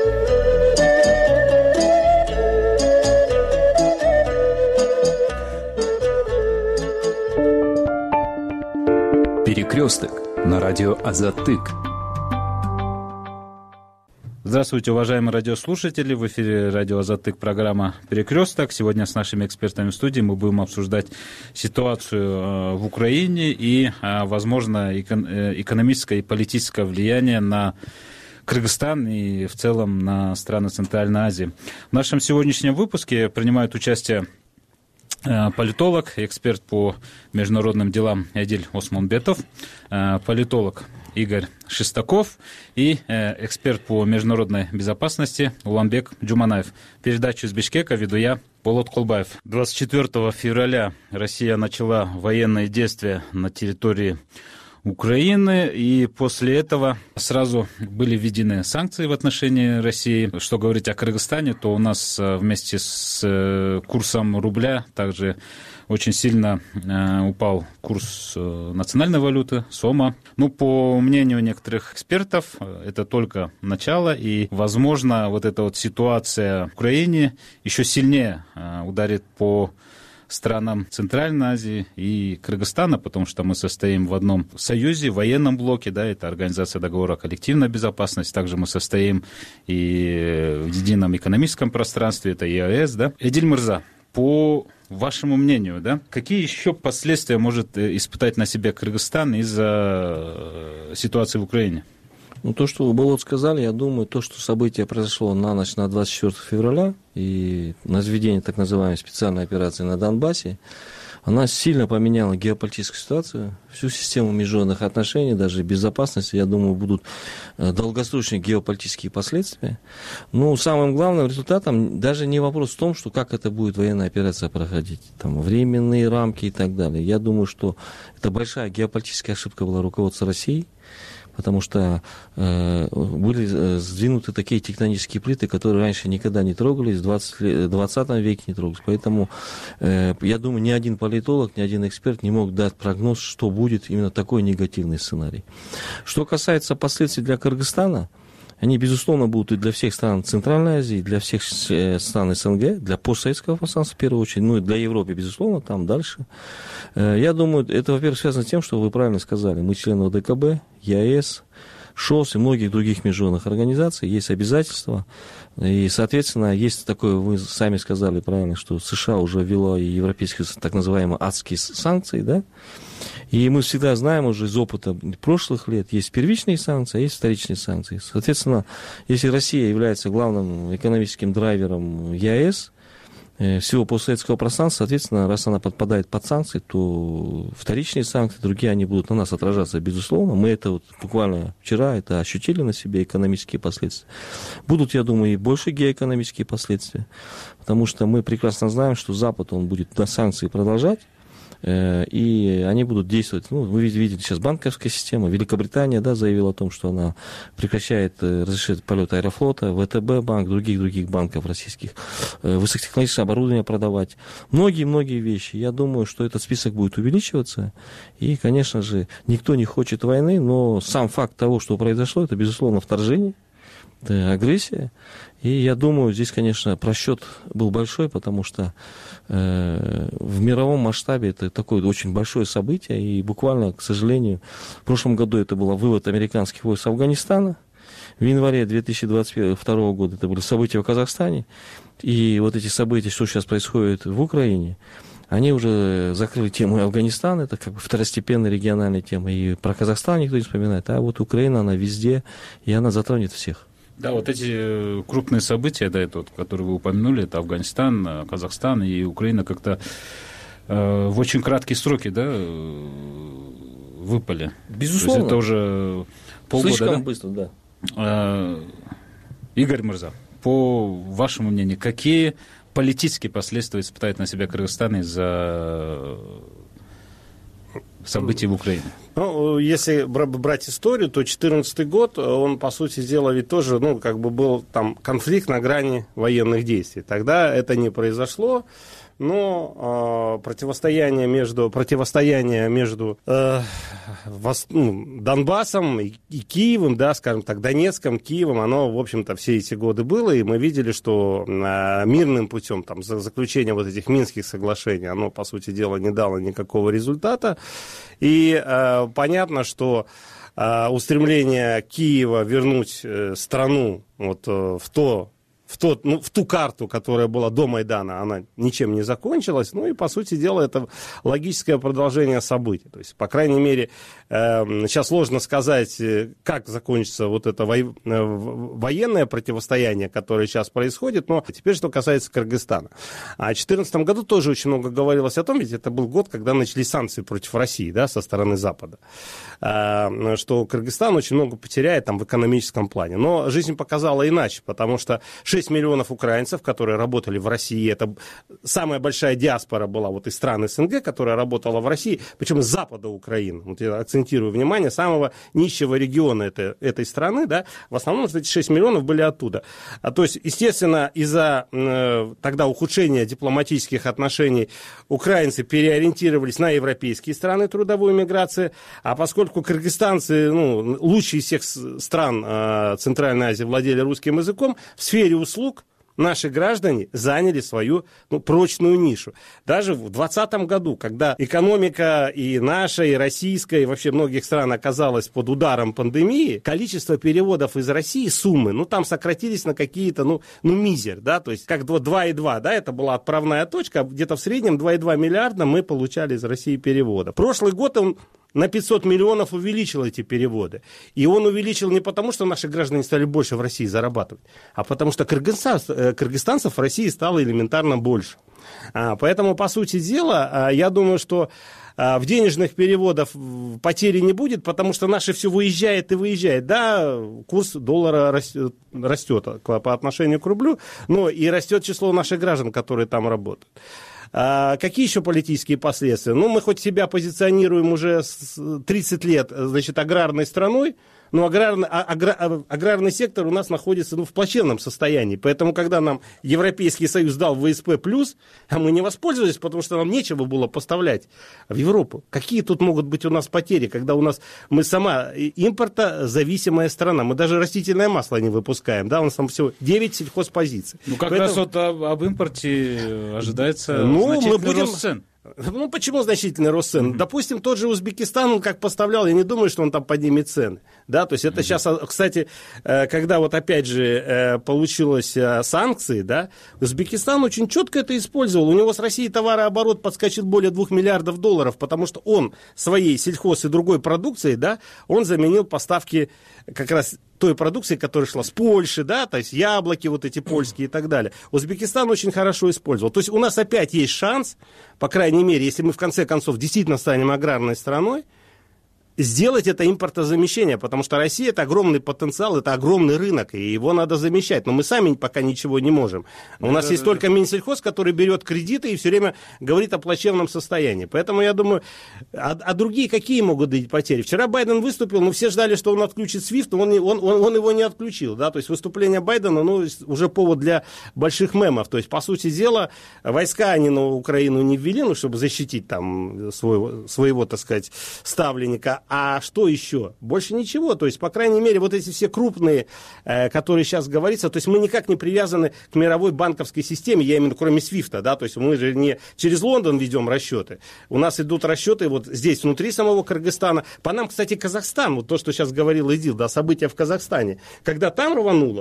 Speaker 15: Перекресток на радио Азаттык.
Speaker 16: Здравствуйте, уважаемые радиослушатели. В эфире радио Азаттык, программа «Перекресток». Сегодня с нашими экспертами в студии мы будем обсуждать ситуацию в Украине и, возможно, экономическое и политическое влияние на Кыргызстан и в целом на страны Центральной Азии. В нашем сегодняшнем выпуске принимают участие политолог, эксперт по международным делам Эдиль Осмонбетов, политолог Игорь Шестаков и эксперт по международной безопасности Уланбек Джуманаев. Передачу из Бишкека веду я, Болот Колбаев. двадцать четвёртого февраля Россия начала военные действия на территории Украины, и после этого сразу были введены санкции в отношении России. Что говорить о Кыргызстане, то у нас вместе с курсом рубля также очень сильно упал курс национальной валюты, СОМа. Ну, по мнению некоторых экспертов, это только начало, и, возможно, вот эта вот ситуация в Украине еще сильнее ударит по странам Центральной Азии и Кыргызстана, потому что мы состоим в одном союзе, в военном блоке, да, это Организация договора о коллективной безопасности, также мы состоим и в едином экономическом пространстве, это ЕАЭС, да. Эдиль Мырза, по вашему мнению, да, какие еще последствия может испытать на себе Кыргызстан из-за ситуации в Украине?
Speaker 17: Ну, то, что вы, Болот, сказали, я думаю, то, что событие произошло на ночь на двадцать четвёртого февраля и на введение так называемой специальной операции на Донбассе, она сильно поменяла геополитическую ситуацию, всю систему международных отношений, даже безопасности, я думаю, будут долгосрочные геополитические последствия. Но самым главным результатом даже не вопрос в том, что как это будет военная операция проходить, там, временные рамки и так далее. Я думаю, что это большая геополитическая ошибка была руководства России, потому что э, были сдвинуты такие тектонические плиты, которые раньше никогда не трогались, в двадцатом веке не трогались. Поэтому, э, я думаю, ни один политолог, ни один эксперт не мог дать прогноз, что будет именно такой негативный сценарий. Что касается последствий для Кыргызстана, они, безусловно, будут и для всех стран Центральной Азии, для всех стран СНГ, для постсоветского пространства, в первую очередь, ну и для Европы, безусловно, там дальше. Я думаю, это, во-первых, связано с тем, что вы правильно сказали, мы члены ОДКБ, ЕАЭС, ШОС и многих других международных организаций, есть обязательства, и, соответственно, есть такое, вы сами сказали правильно, что США уже ввело и европейские так называемые адские санкции, да, и мы всегда знаем уже из опыта прошлых лет, есть первичные санкции, а есть вторичные санкции. Соответственно, если Россия является главным экономическим драйвером ЕАЭС, всего постсоветского пространства, соответственно, раз она подпадает под санкции, то вторичные санкции, другие, они будут на нас отражаться, безусловно. Мы это вот буквально вчера это ощутили на себе, экономические последствия. Будут, я думаю, и больше геоэкономические последствия, потому что мы прекрасно знаем, что Запад, он будет на санкции продолжать, и они будут действовать. Ну, вы видите, сейчас банковская система. Великобритания, да, заявила о том, что она прекращает, разрешает полет Аэрофлота, ВТБ банк, других-других банков российских, высокотехнологическое оборудование продавать. Многие-многие вещи. Я думаю, что этот список будет увеличиваться. И, конечно же, никто не хочет войны, но сам факт того, что произошло, это, безусловно, вторжение. Это агрессия. И я думаю, здесь, конечно, просчет был большой, потому что э, в мировом масштабе это такое очень большое событие. И буквально, к сожалению, в прошлом году это был вывод американских войск с Афганистана. В январе две тысячи двадцать второго года это были события в Казахстане. И вот эти события, что сейчас происходит в Украине, Они уже закрыли тему Афганистана, это как бы второстепенная региональная тема, и про Казахстан никто не вспоминает, а вот Украина, она везде, и она затронет всех.
Speaker 16: Да, вот эти крупные события, да, это вот, которые вы упомянули, это Афганистан, Казахстан и Украина как-то э, в очень краткие сроки, да, выпали.
Speaker 17: Безусловно.
Speaker 16: Это уже полгода,
Speaker 17: слишком
Speaker 16: да?
Speaker 17: быстро, да.
Speaker 16: Э, Игорь Мырза, по вашему мнению, какие политические последствия испытает на себя Кыргызстан из-за событий в Украине?
Speaker 18: Ну, если брать историю, то две тысячи четырнадцатый год, он, по сути дела, ведь тоже, ну, как бы был там конфликт на грани военных действий. Тогда это не произошло, но э, противостояние между, противостояние между э, вос, ну, Донбассом и, и Киевом, да, скажем так, Донецком, Киевом, оно, в общем-то, все эти годы было, и мы видели, что э, мирным путем, там, за заключение вот этих Минских соглашений, оно, по сути дела, не дало никакого результата, и э, понятно, что э, устремление Киева вернуть э, страну вот э, в то, В, тот, ну, в ту карту, которая была до Майдана, она ничем не закончилась. Ну и, по сути дела, это логическое продолжение событий. То есть, по крайней мере, э, сейчас сложно сказать, как закончится вот это во, э, военное противостояние, которое сейчас происходит. Но теперь, что касается Кыргызстана. А в две тысячи четырнадцатом году тоже очень много говорилось о том, ведь это был год, когда начались санкции против России, да, со стороны Запада. Э, что Кыргызстан очень много потеряет там в экономическом плане. Но жизнь показала иначе, потому что шесть миллионов украинцев, которые работали в России, это самая большая диаспора была вот из стран СНГ, которая работала в России, причем с запада Украины, вот я акцентирую внимание, самого нищего региона этой, этой страны, да, в основном эти шесть миллионов были оттуда. А, то есть, естественно, из-за э, тогда ухудшения дипломатических отношений украинцы переориентировались на европейские страны трудовой миграции, а поскольку кыргызстанцы, ну, лучшие из всех стран э, Центральной Азии владели русским языком, в сфере услуг наши граждане заняли свою, ну, прочную нишу. Даже в двадцатом году, когда экономика и наша, и российская, и вообще многих стран оказалась под ударом пандемии, количество переводов из России, суммы, ну, там сократились на какие-то, ну, ну мизер, да, то есть как два и два, да, это была отправная точка, где-то в среднем два и два миллиарда мы получали из России перевода. Прошлый год он на пятьсот миллионов увеличил эти переводы. И он увеличил не потому, что наши граждане стали больше в России зарабатывать, а потому что кыргызстанцев, кыргызстанцев в России стало элементарно больше. А, поэтому, по сути дела, я думаю, что в денежных переводах потери не будет, потому что наши все выезжает и выезжает. Да, курс доллара растет, растет по отношению к рублю, но и растет число наших граждан, которые там работают. А какие еще политические последствия? Ну, мы хоть себя позиционируем уже тридцать лет, значит, аграрной страной, но аграрный, агра, аграрный сектор у нас находится, ну, в плачевном состоянии. Поэтому, когда нам Европейский Союз дал вэ эс пэ плюс, а мы не воспользовались, потому что нам нечего было поставлять в Европу. Какие тут могут быть у нас потери, когда у нас мы сама импортозависимая страна. Мы даже растительное масло не выпускаем. Да, у нас там всего девять сельхозпозиций.
Speaker 16: Ну, как
Speaker 18: Поэтому...
Speaker 16: раз вот об, об импорте ожидается
Speaker 18: ну,
Speaker 16: значительный
Speaker 18: мы будем...
Speaker 16: рост цен.
Speaker 18: Ну, почему значительный рост цен? Mm-hmm. Допустим, тот же Узбекистан, он как поставлял, я не думаю, что он там поднимет цены. Да, то есть это mm-hmm. сейчас, кстати, когда вот опять же получилось санкции, да, Узбекистан очень четко это использовал. У него с Россией товарооборот подскочил более двух миллиардов долларов, потому что он своей сельхоз и другой продукцией, да, он заменил поставки как раз той продукции, которая шла с Польши, да, то есть яблоки вот эти польские и так далее. Узбекистан очень хорошо использовал. То есть у нас опять есть шанс, по крайней мере, если мы в конце концов действительно станем аграрной страной, сделать это импортозамещение, потому что Россия – это огромный потенциал, это огромный рынок, и его надо замещать. Но мы сами пока ничего не можем. У да, нас да, есть да, только да. Минсельхоз, который берет кредиты и все время говорит о плачевном состоянии. Поэтому я думаю, а, а другие какие могут быть потери? Вчера Байден выступил, но все ждали, что он отключит свифт, но он, он, он, он его не отключил. Да? То есть выступление Байдена, ну, уже повод для больших мемов. То есть, по сути дела, войска они на Украину не ввели, ну, чтобы защитить там своего, своего, так сказать, ставленника. А что еще? Больше ничего. То есть, по крайней мере, вот эти все крупные, э, которые сейчас говорится, то есть мы никак не привязаны к мировой банковской системе, я именно кроме свифта, да, то есть мы же не через Лондон ведем расчеты. У нас идут расчеты вот здесь, внутри самого Кыргызстана. По нам, кстати, Казахстан, вот то, что сейчас говорил Идил, да, события в Казахстане. Когда там рвануло,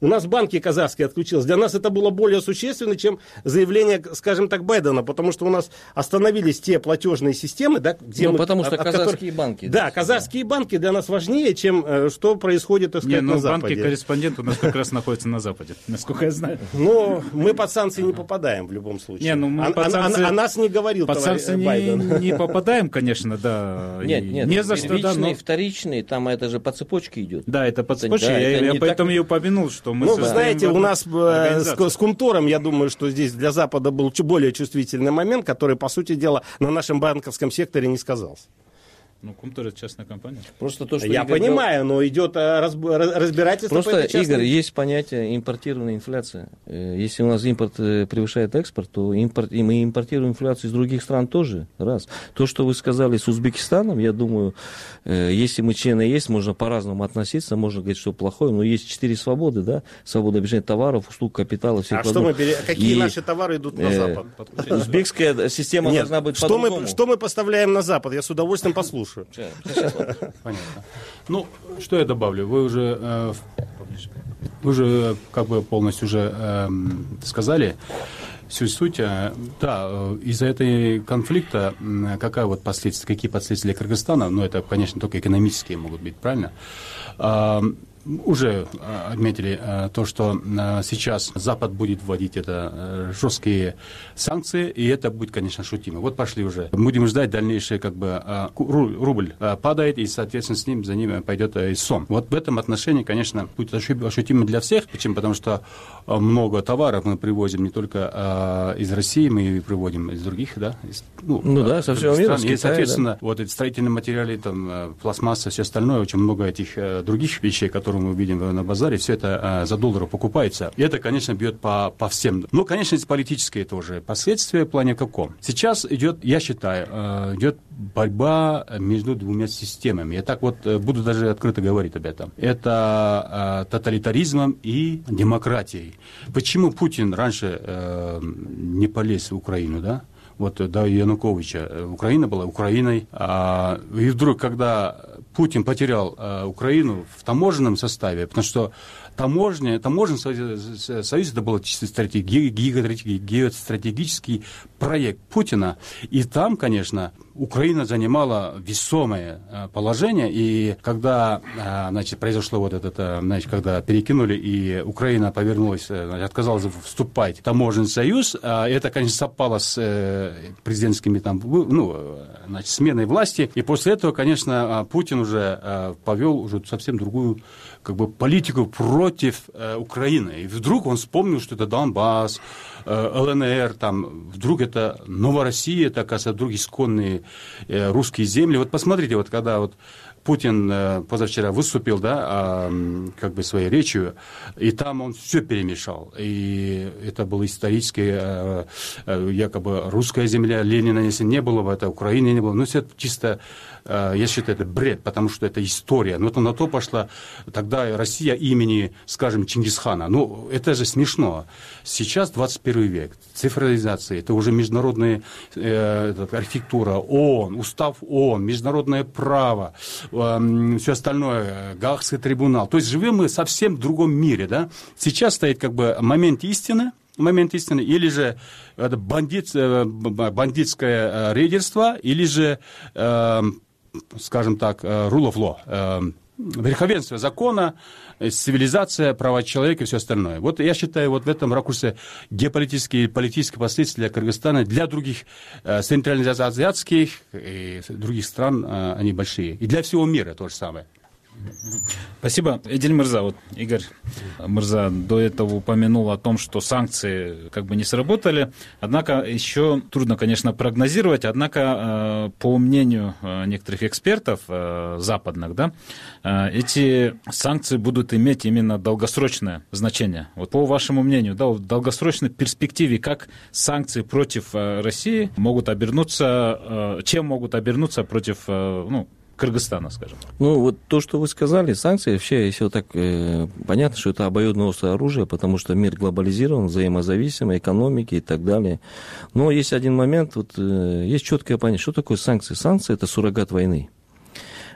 Speaker 18: У нас банки казахские отключились. Для нас это было более существенно, чем заявление, скажем так, Байдена, потому что у нас остановились те платежные системы, да, где
Speaker 17: ну,
Speaker 18: мы,
Speaker 17: потому что
Speaker 18: от,
Speaker 17: казахские
Speaker 18: которых,
Speaker 17: банки.
Speaker 18: Да,
Speaker 17: да,
Speaker 18: казахские да. банки для нас важнее, чем что происходит, так сказать,
Speaker 16: Не, ну,
Speaker 18: на Западе.
Speaker 16: банки-корреспондент у нас как раз находится на Западе, насколько я знаю.
Speaker 18: Но мы под санкции не попадаем в любом случае.
Speaker 16: Не, ну, мы
Speaker 18: а,
Speaker 16: под санкции,
Speaker 18: а, а нас не говорил
Speaker 16: под санкции не, не попадаем, конечно, да.
Speaker 17: Нет, нет,
Speaker 16: не за что, да, но...
Speaker 17: вторичные, там это же по цепочке идет.
Speaker 16: Да, это по цепочке,
Speaker 17: да,
Speaker 16: я, я поэтому
Speaker 17: так...
Speaker 16: и упомянул, что мы...
Speaker 18: Ну, вы знаете, у нас с, с Кумтором, я думаю, что здесь для Запада был более чувствительный момент, который, по сути дела, на нашем банковском секторе не сказался.
Speaker 16: Ну, Кумтор — это частная компания.
Speaker 17: Просто то, что
Speaker 18: я
Speaker 17: Игорь
Speaker 18: понимаю, говорил... но идет разбирательство.
Speaker 17: Просто,
Speaker 18: по этой частной...
Speaker 17: Игорь, есть понятие импортированная инфляция. Если у нас импорт превышает экспорт, то импорт... и мы импортируем инфляцию из других стран тоже. Раз. То, что вы сказали с Узбекистаном, я думаю, если мы члены есть, можно по-разному относиться, можно говорить, что плохое, но есть четыре свободы, да? Свобода движения товаров, услуг, капитала, всех.
Speaker 18: А что мы пере... какие и... наши товары идут на Запад?
Speaker 17: Узбекская система
Speaker 18: Нет,
Speaker 17: должна быть
Speaker 18: что
Speaker 17: по-другому.
Speaker 18: мы, что мы поставляем на Запад? Я с удовольствием послушаю.
Speaker 16: Понятно. Ну, что я добавлю? Вы уже, э, вы уже как бы полностью уже э, сказали всю суть. Да, из-за этого конфликта какая вот последствия, какие последствия для Кыргызстана? Ну, это, конечно, только экономические могут быть, правильно? Уже отметили то, что сейчас Запад будет вводить это жесткие санкции, и это будет, конечно, ощутимо. Вот пошли уже. Будем ждать дальнейшее, как бы рубль падает, и, соответственно, с ним, за ним пойдет и сом. Вот в этом отношении, конечно, будет ощутимо для всех. Почему? Потому что много товаров мы привозим не только из России, мы и приводим из других, да? Из,
Speaker 17: ну, ну да, со всего мира.
Speaker 16: И, соответственно, да? Вот эти строительные материалы, там, пластмасса, все остальное, очень много этих других вещей, которые мы видим на базаре, все это а, за доллары покупается. И это, конечно, бьет по, по всем. Но, конечно, есть политические тоже последствия в плане каком. Сейчас идет, я считаю, идет борьба между двумя системами. Я так вот буду даже открыто говорить об этом. Это а, тоталитаризмом и демократией. Почему Путин раньше а, не полез в Украину, да? Вот до Януковича Украина была Украиной. А, и вдруг, когда Путин потерял а, Украину в таможенном составе, потому что таможня, таможенный союз это был чисто геостратегический проект Путина. И там, конечно, Украина занимала весомое положение. И когда, значит, произошло вот это, значит, когда перекинули, и Украина повернулась, значит, отказалась вступать в таможенный союз, это, конечно, совпало с президентскими там, ну, значит, сменой власти. И после этого, конечно, Путин уже повел уже совсем другую, как бы, политику против э, Украины. И вдруг он вспомнил, что это Донбасс, э, ЛНР, там, вдруг это Новороссия, это, оказывается, вдруг исконные э, русские земли. Вот посмотрите, вот когда вот Путин э, позавчера выступил, да, э, как бы своей речью, и там он все перемешал. И это было историческое, э, э, якобы русская земля, Ленина, если не было, это Украины не было. Ну, все это чисто, э, я считаю, это бред, потому что это история. Но на то пошла тогда Россия имени, скажем, Чингисхана. Ну, это же смешно. Сейчас двадцать первый век, цифровизация, это уже международная э, архитектура, ООН, устав ООН, международное право, все остальное, Гаагский трибунал. То есть живем мы совсем в другом мире, да? Сейчас стоит как бы момент истины, момент истины, или же это бандит, бандитское рейдерство, или же, скажем так, rule of law, верховенство закона, цивилизация, права человека и все остальное. Вот я считаю, вот в этом ракурсе геополитические и политические последствия для Кыргызстана, для других э, центральноазиатских и других стран, э, они большие. И для всего мира то же самое. Спасибо. Эдиль Мырза, вот Игорь Мырза до этого упомянул о том, что санкции как бы не сработали, однако еще трудно, конечно, прогнозировать, однако, по мнению некоторых экспертов западных, да, эти санкции будут иметь именно долгосрочное значение. Вот по вашему мнению, да, в долгосрочной перспективе, как санкции против России могут обернуться, чем могут обернуться против, ну, Кыргызстана, скажем.
Speaker 17: Ну, вот то, что вы сказали, санкции, вообще, если вот так, э, понятно, что это обоюдное острое оружие, потому что мир глобализирован, взаимозависимый, экономики и так далее. Но есть один момент, вот, э, есть четкое понятие, что такое санкции. Санкции – это суррогат войны.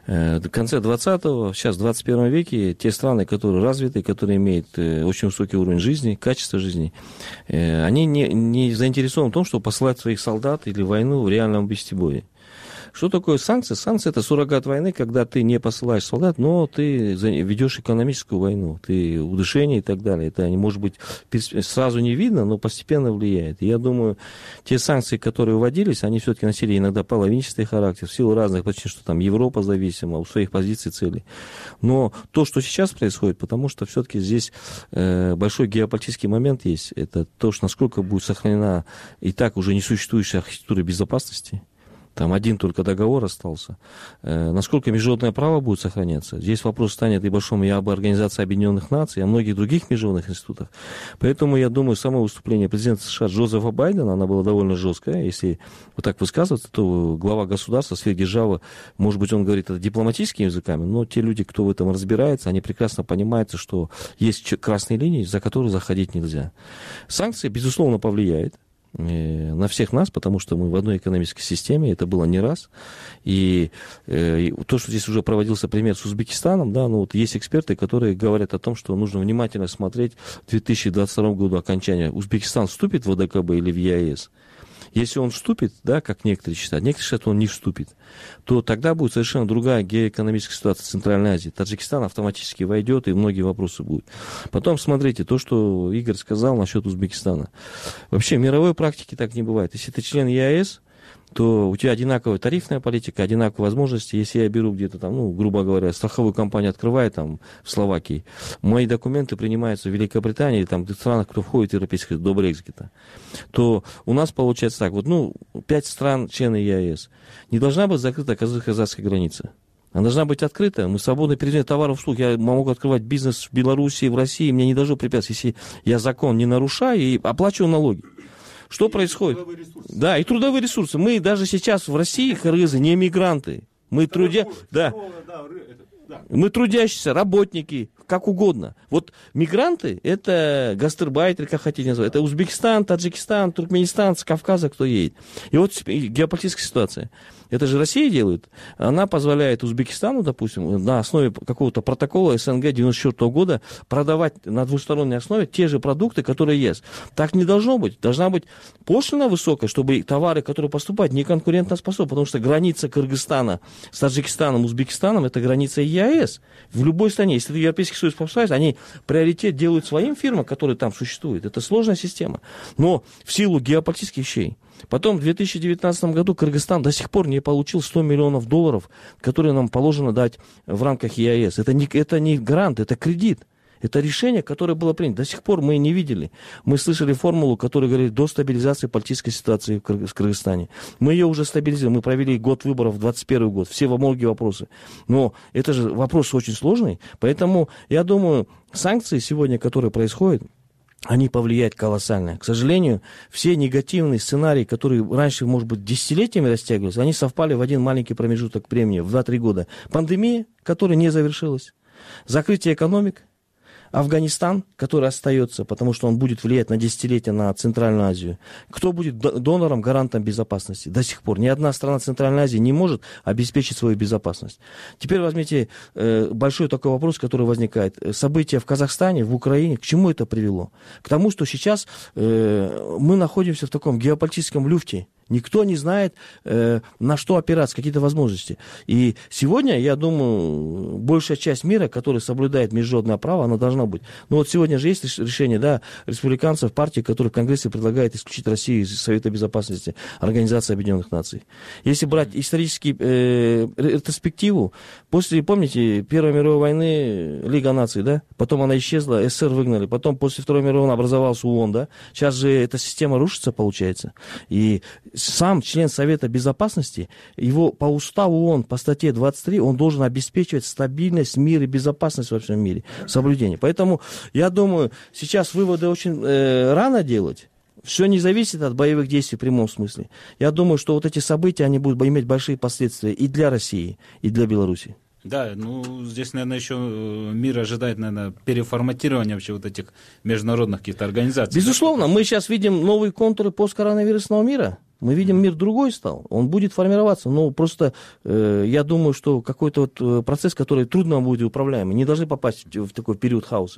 Speaker 17: В конце двадцатого, сейчас в двадцать первом веке, те страны, которые развиты, которые имеют очень высокий уровень жизни, качество жизни, они не, не заинтересованы в том, чтобы посылать своих солдат или войну в реальном бой. Что такое санкции? Санкции – это суррогат войны, когда ты не посылаешь солдат, но ты ведешь экономическую войну, ты удушение и так далее. Это, может быть, сразу не видно, но постепенно влияет. И я думаю, те санкции, которые вводились, они все-таки носили иногда половинчатый характер, в силу разных причин, что там Европа зависима, у своих позиций, целей. Но то, что сейчас происходит, потому что все-таки здесь э, большой геополитический момент есть, это то, что насколько будет сохранена и так уже несуществующая архитектура безопасности. Там один только договор остался. Э, насколько международное право будет сохраняться? Здесь вопрос станет и большом и об Организации Объединенных Наций, и о многих других международных институтах. Поэтому, я думаю, само выступление президента США Джозефа Байдена, оно было довольно жесткое. Если вот так высказываться, то глава государства, сверхдержавы, может быть, он говорит это дипломатическими языками, но те люди, кто в этом разбирается, они прекрасно понимают, что есть красные линии, за которые заходить нельзя. Санкции, безусловно, повлияют на всех нас, потому что мы в одной экономической системе, это было не раз. И, и то, что здесь уже проводился пример с Узбекистаном, да, ну вот есть эксперты, которые говорят о том, что нужно внимательно смотреть в две тысячи двадцать втором году окончания. Узбекистан вступит в ОДКБ или в ЕАЭС? Если он вступит, да, как некоторые считают, некоторые считают, что он не вступит, то тогда будет совершенно другая геоэкономическая ситуация в Центральной Азии. Таджикистан автоматически войдет, и многие вопросы будут. Потом, смотрите, то, что Игорь сказал насчет Узбекистана. Вообще, в мировой практике так не бывает. Если ты член ЕАЭС, то у тебя одинаковая тарифная политика, одинаковые возможности. Если я беру где-то там, ну, грубо говоря, страховую компанию открываю там в Словакии, мои документы принимаются в Великобритании, или там в странах, кто входит в Европейский Союз, до Брексита, то у нас получается так, вот, ну, пять стран, члены ЕАЭС, не должна быть закрыта казахстанская граница. Она должна быть открыта. Мы свободно передвижение товаров и услуг. Я могу открывать бизнес в Беларуси, в России. Мне не должно препятствовать, если я закон не нарушаю и оплачиваю налоги. Что происходит? Да, и трудовые ресурсы. Мы даже сейчас в России, кыргызы, не мигранты. Мы, трудя... да. Мы трудящиеся, работники, как угодно. Вот мигранты, это гастарбайтеры, как хотите назвать. Это Узбекистан, Таджикистан, Туркменистан, с Кавказа кто едет. И вот геополитическая ситуация. Это же Россия делает. Она позволяет Узбекистану, допустим, на основе какого-то протокола СНГ девяносто четвёртого года продавать на двусторонней основе те же продукты, которые есть. Так не должно быть. Должна быть пошлина высокая, чтобы товары, которые поступают, не конкурентоспособны. Потому что граница Кыргызстана с Таджикистаном, Узбекистаном, это граница ЕАЭС. В любой стране, если Европейский Союз попадает, они приоритет делают своим фирмам, которые там существуют. Это сложная система. Но в силу геополитических вещей. Потом в две тысячи девятнадцатом году Кыргызстан до сих пор не получил сто миллионов долларов, которые нам положено дать в рамках ЕАЭС. Это не, это не грант, это кредит. Это решение, которое было принято. До сих пор мы не видели. Мы слышали формулу, которая говорит до стабилизации политической ситуации в Кыргызстане. Мы ее уже стабилизировали. Мы провели год выборов, двадцать первый год. Все многие вопросы. Но это же вопрос очень сложный. Поэтому я думаю, санкции сегодня, которые происходят, они повлияют колоссально. К сожалению, все негативные сценарии, которые раньше, может быть, десятилетиями растягивались, они совпали в один маленький промежуток времени, в два-три года. Пандемия, которая не завершилась, закрытие экономик, Афганистан, который остается, потому что он будет влиять на десятилетия на Центральную Азию. Кто будет донором, гарантом безопасности? До сих пор ни одна страна Центральной Азии не может обеспечить свою безопасность. Теперь возьмите э, большой такой вопрос, который возникает. События в Казахстане, в Украине, к чему это привело? К тому, что сейчас э, мы находимся в таком геополитическом люфте. Никто не знает, э, на что опираться, какие-то возможности. И сегодня, я думаю, большая часть мира, которая соблюдает международное право, она должна быть. Но вот сегодня же есть решение, да, республиканцев, партии, которые в Конгрессе предлагают исключить Россию из Совета Безопасности Организации Объединенных Наций. Если брать историческую э, ретроспективу, после, помните, Первой мировой войны Лига наций, да, потом она исчезла, СССР выгнали, потом после Второй мировой войны образовался ООН, да, сейчас же эта система рушится, получается, и сам член Совета Безопасности, его по уставу ООН, по статье двадцать три, он должен обеспечивать стабильность, мир и безопасность во всем мире, соблюдение. Поэтому, я думаю, сейчас выводы очень э, рано делать. Все не зависит от боевых действий в прямом смысле. Я думаю, что вот эти события, они будут иметь большие последствия и для России, и для Беларуси.
Speaker 16: Да, ну здесь, наверное, еще мир ожидает, наверное, переформатирования вообще вот этих международных каких-то организаций.
Speaker 17: Безусловно, мы сейчас видим новые контуры посткоронавирусного мира. Мы видим, мир другой стал, он будет формироваться, но просто э, я думаю, что какой-то вот процесс, который трудно будет управляемый, не должны попасть в такой период хаоса.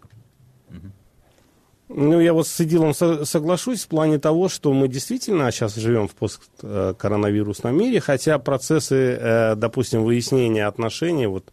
Speaker 18: Ну, я вот с Идилом соглашусь в плане того, что мы действительно сейчас живем в посткоронавирусном мире, хотя процессы, допустим, выяснения отношений, вот,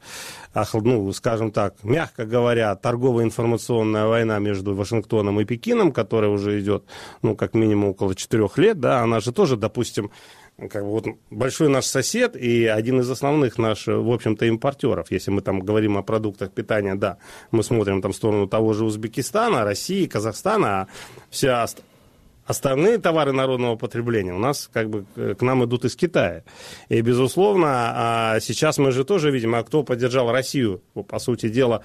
Speaker 18: ну, скажем так, мягко говоря, торгово-информационная война между Вашингтоном и Пекином, которая уже идет, ну, как минимум около четырех лет, да, она же тоже, допустим, как бы вот большой наш сосед и один из основных наших, в общем-то, импортеров. Если мы там говорим о продуктах питания, да, мы смотрим там в сторону того же Узбекистана, России, Казахстана, а все остальные товары народного потребления у нас как бы к нам идут из Китая. И, безусловно, сейчас мы же тоже видим, а кто поддержал Россию, по сути дела,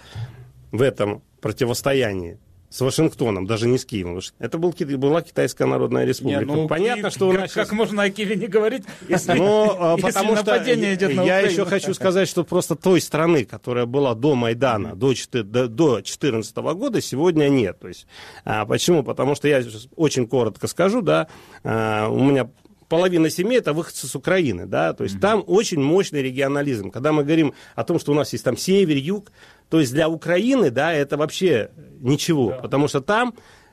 Speaker 18: в этом противостоянии с Вашингтоном, даже не с Киевом. Это был, была Китайская Народная Республика. Не, ну, Понятно, Киев, что у нас...
Speaker 16: Как сейчас... можно о Киеве не говорить, если,
Speaker 18: Но,
Speaker 16: если
Speaker 18: потому
Speaker 16: нападение
Speaker 18: что
Speaker 16: идет на
Speaker 18: я
Speaker 16: Украину?
Speaker 18: еще хочу сказать, что просто той страны, которая была до Майдана, до две тысячи четырнадцатого года, сегодня нет. То есть, а, почему? Потому что я очень коротко скажу, да, а, у меня... половина семьи это выходцы с Украины, да, то есть mm-hmm. там очень мощный регионализм. Когда мы говорим о том, что у нас есть там север, юг, то есть для Украины, да, это вообще ничего, yeah. потому что там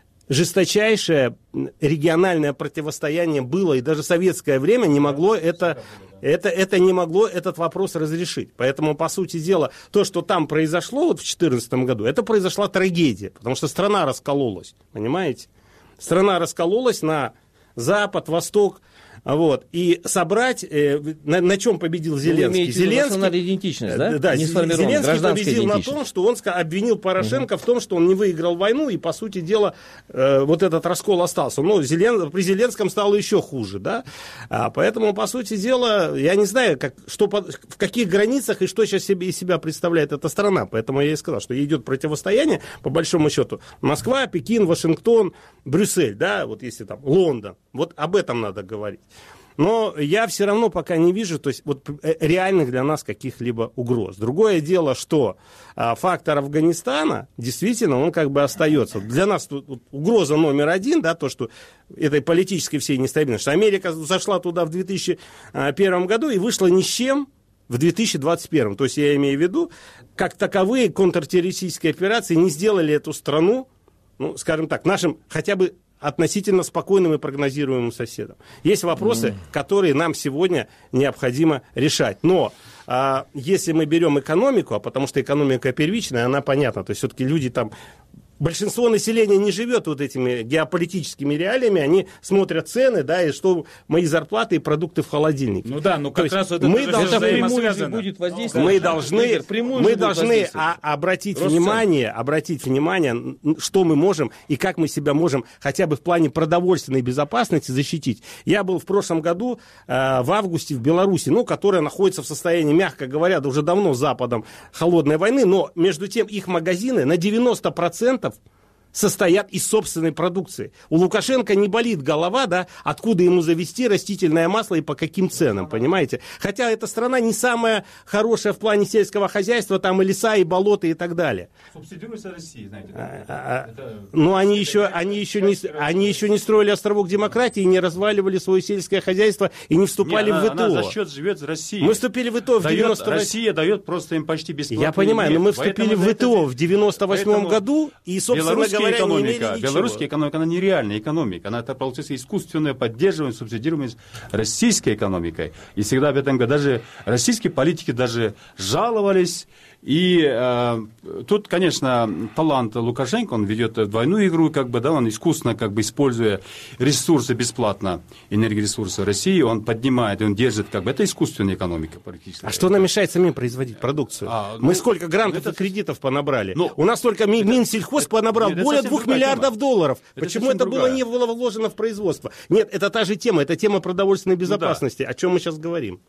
Speaker 18: жесточайшее региональное противостояние было, и даже советское время не могло это, это, это не могло этот вопрос разрешить. Поэтому, по сути дела, то, что там произошло вот в две тысячи четырнадцатом году, это произошла трагедия, потому что страна раскололась, понимаете? Страна раскололась на Запад, Восток. Вот. И собрать, э, на, на чем победил Зеленский? Зеленский,
Speaker 17: национальная идентичность, да?
Speaker 18: Да, Зеленский победил на том, что он обвинил Порошенко угу. в том, что он не выиграл войну, и, по сути дела, э, вот этот раскол остался. Но Зелен, при Зеленском стало еще хуже, да? А, поэтому, по сути дела, я не знаю, как, что, в каких границах и что сейчас себе, из себя представляет эта страна. Поэтому я и сказал, что идет противостояние, по большому счету, Москва, Пекин, Вашингтон, Брюссель, да, вот если там Лондон. Вот об этом надо говорить. Но я все равно пока не вижу, то есть вот реальных для нас каких-либо угроз. Другое дело, что а, фактор Афганистана действительно он как бы остается. Для нас тут, вот, угроза номер один, да, то, что этой политической всей нестабильности. Америка зашла туда в две тысячи первом году и вышла ни с чем в две тысячи двадцать первом. То есть я имею в виду, как таковые контртеррористические операции не сделали эту страну, ну, скажем так, нашим хотя бы относительно спокойным и прогнозируемым соседом. Есть вопросы, mm. которые нам сегодня необходимо решать. Но а, если мы берем экономику, а потому что экономика первичная, она понятна, то есть все-таки люди там... Большинство населения не живет вот этими геополитическими реалиями, они смотрят цены, да, и что мои зарплаты и продукты в холодильнике.
Speaker 16: Ну да, ну как раз это
Speaker 18: мы должны,
Speaker 17: будет воздействие.
Speaker 18: Мы должны, мы должны а, обратить Рост внимание, цен. обратить внимание, что мы можем и как мы себя можем хотя бы в плане продовольственной безопасности защитить. Я был в прошлом году э, в августе в Беларуси, ну, которая находится в состоянии, мягко говоря, уже давно с Западом холодной войны, но между тем их магазины на девяносто процентов состоят из собственной продукции. У Лукашенко не болит голова, да, откуда ему завести растительное масло и по каким ценам, понимаете? Хотя эта страна не самая хорошая в плане сельского хозяйства, там и леса, и болота, и так далее.
Speaker 16: Субсидируется Россия, знаете.
Speaker 18: А, а, это... Но они еще, они, еще не, они еще не строили островок демократии, не разваливали свое сельское хозяйство и не вступали
Speaker 19: не,
Speaker 18: в ВТО.
Speaker 19: Она за счет живет Россия.
Speaker 18: Мы вступили в ВТО в девяносто восьмом...
Speaker 19: Россия дает просто им почти бесплатно.
Speaker 18: Я понимаю, но мы вступили в ВТО в девяносто восьмом году, и, собственно говоря,
Speaker 19: экономика, белорусская экономика, она нереальная экономика. Она это, получается, искусственное поддерживание, субсидирование российской экономикой. И всегда об этом даже российские политики даже жаловались. И э, тут, конечно, талант Лукашенко, он ведет двойную игру, как бы, да, он искусственно, как бы, используя ресурсы бесплатно, энергоресурсы России, он поднимает, он держит, как бы, это искусственная экономика практически.
Speaker 18: А что нам мешает самим производить продукцию? А, Мы ну, сколько грантов это... и кредитов понабрали? Ну, У нас только это... Минсельхоз понабрал это более двух миллиардов тема. долларов. Это Почему это другая. было не было вложено в производство? Нет, это та же тема, это тема продовольственной безопасности, да. о чем мы сейчас говорим.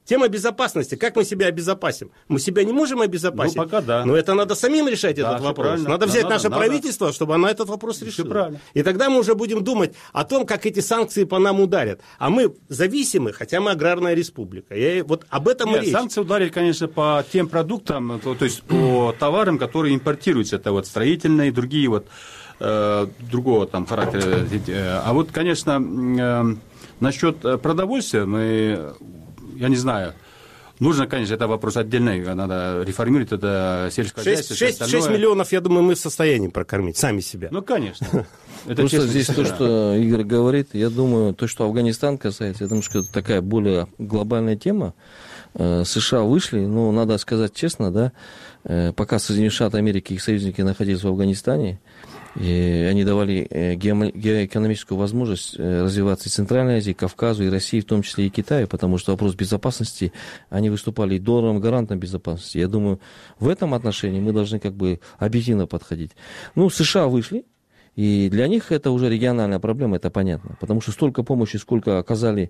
Speaker 18: Тема безопасности. Как мы себя обезопасим? Мы себя не можем обезопасить.
Speaker 19: Ну, пока да.
Speaker 18: Но это надо самим решать
Speaker 19: да,
Speaker 18: этот вопрос.
Speaker 19: правильно.
Speaker 18: Надо взять
Speaker 19: надо,
Speaker 18: наше
Speaker 19: надо.
Speaker 18: правительство, чтобы оно этот вопрос решило. И тогда мы уже будем думать о том, как эти санкции по нам ударят. А мы зависимы, хотя мы аграрная республика. И вот об этом
Speaker 19: Нет,
Speaker 18: и речь.
Speaker 19: Санкции ударили, конечно, по тем продуктам, то, то есть по товарам, которые импортируются. Это вот строительные и другие вот э, другого там характера. А вот, конечно, э, насчет продовольствия мы, я не знаю. Нужно, конечно, это вопрос отдельный, надо реформировать это сельское хозяйство.
Speaker 18: шесть миллионов, я думаю, мы в состоянии прокормить сами себя.
Speaker 19: Ну, конечно. Это
Speaker 17: Просто здесь то, что Игорь говорит, я думаю, то, что Афганистан касается, я думаю, что это такая более глобальная тема. США вышли, но надо сказать честно, да, пока Соединенные Штаты Америки и их союзники находились в Афганистане, и они давали геоэкономическую возможность развиваться и Центральной Азии, и Кавказу, и России, в том числе и Китаю, потому что вопрос безопасности, они выступали и донором, гарантом безопасности. Я думаю, в этом отношении мы должны как бы объективно подходить. Ну, США вышли, и для них это уже региональная проблема, это понятно. Потому что столько помощи, сколько оказали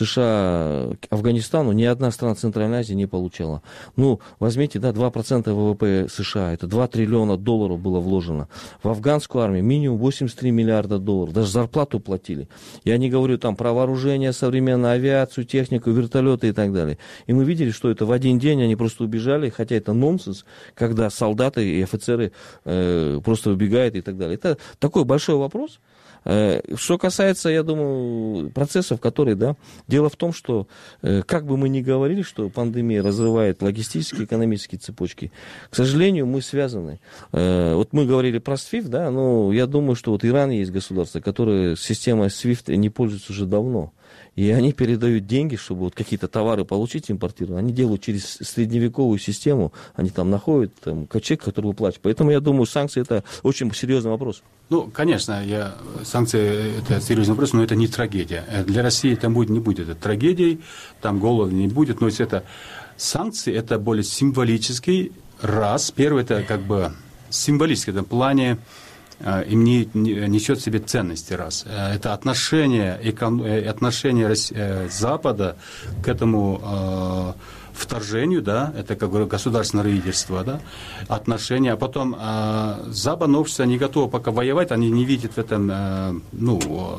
Speaker 17: США Афганистану, ни одна страна Центральной Азии не получала. Ну, возьмите, да, два процента ВВП США, это два триллиона долларов было вложено. В афганскую армию минимум восемьдесят три миллиарда долларов, даже зарплату платили. Я не говорю там про вооружение, современную авиацию, технику, вертолеты и так далее. И мы видели, что это в один день они просто убежали, хотя это нонсенс, когда солдаты и офицеры э, просто убегают и так далее. Это такой большой вопрос. Что касается, я думаю, процессов, которые, да, дело в том, что как бы мы ни говорили, что пандемия разрывает логистические, экономические цепочки, к сожалению, мы связаны. Вот мы говорили про свифт, да, но я думаю, что вот Иран есть государство, которое системой свифт не пользуется уже давно. И они передают деньги, чтобы вот какие-то товары получить, импортировать. Они делают через средневековую систему, они там находят там, чек, который выплачивают. Поэтому я думаю, санкции – это очень серьезный вопрос.
Speaker 19: Ну, конечно, я, санкции – это серьезный вопрос, но это не трагедия. Для России это будет, не будет это трагедией, там голода не будет, но если это санкции, это более символический раз. Первый – это как бы символический в этом плане, им не, не, несет в себе ценности, раз. Это отношение, отношение Запада к этому э, вторжению, да, это как бы государственное лидерство, да, отношения, а потом э, западное общество не готово пока воевать, они не видят в этом, э, ну,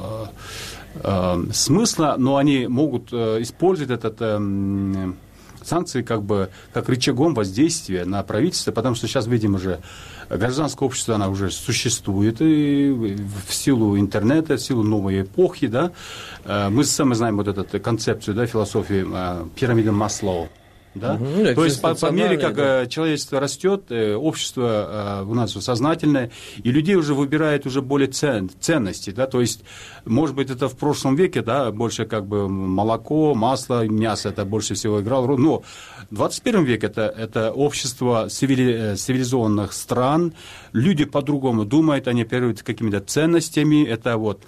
Speaker 19: э, э, смысла, но они могут э, использовать этот э, санкции как бы как рычагом воздействия на правительство, потому что сейчас видим уже гражданское общество, оно уже существует и в силу интернета, в силу новой эпохи, да, мы сами знаем вот эту концепцию, да, философии пирамиды Маслоу. Да? Угу, то есть по, по мере, как да. человечество растет, общество у нас сознательное, и людей уже выбирает уже более цен, ценности. Да? То есть, может быть, это в прошлом веке, да, больше как бы молоко, масло, мясо, это больше всего играло роль. Но в двадцать первом веке это, это общество цивили, цивилизованных стран, люди по-другому думают, они оперируют какими-то ценностями, это вот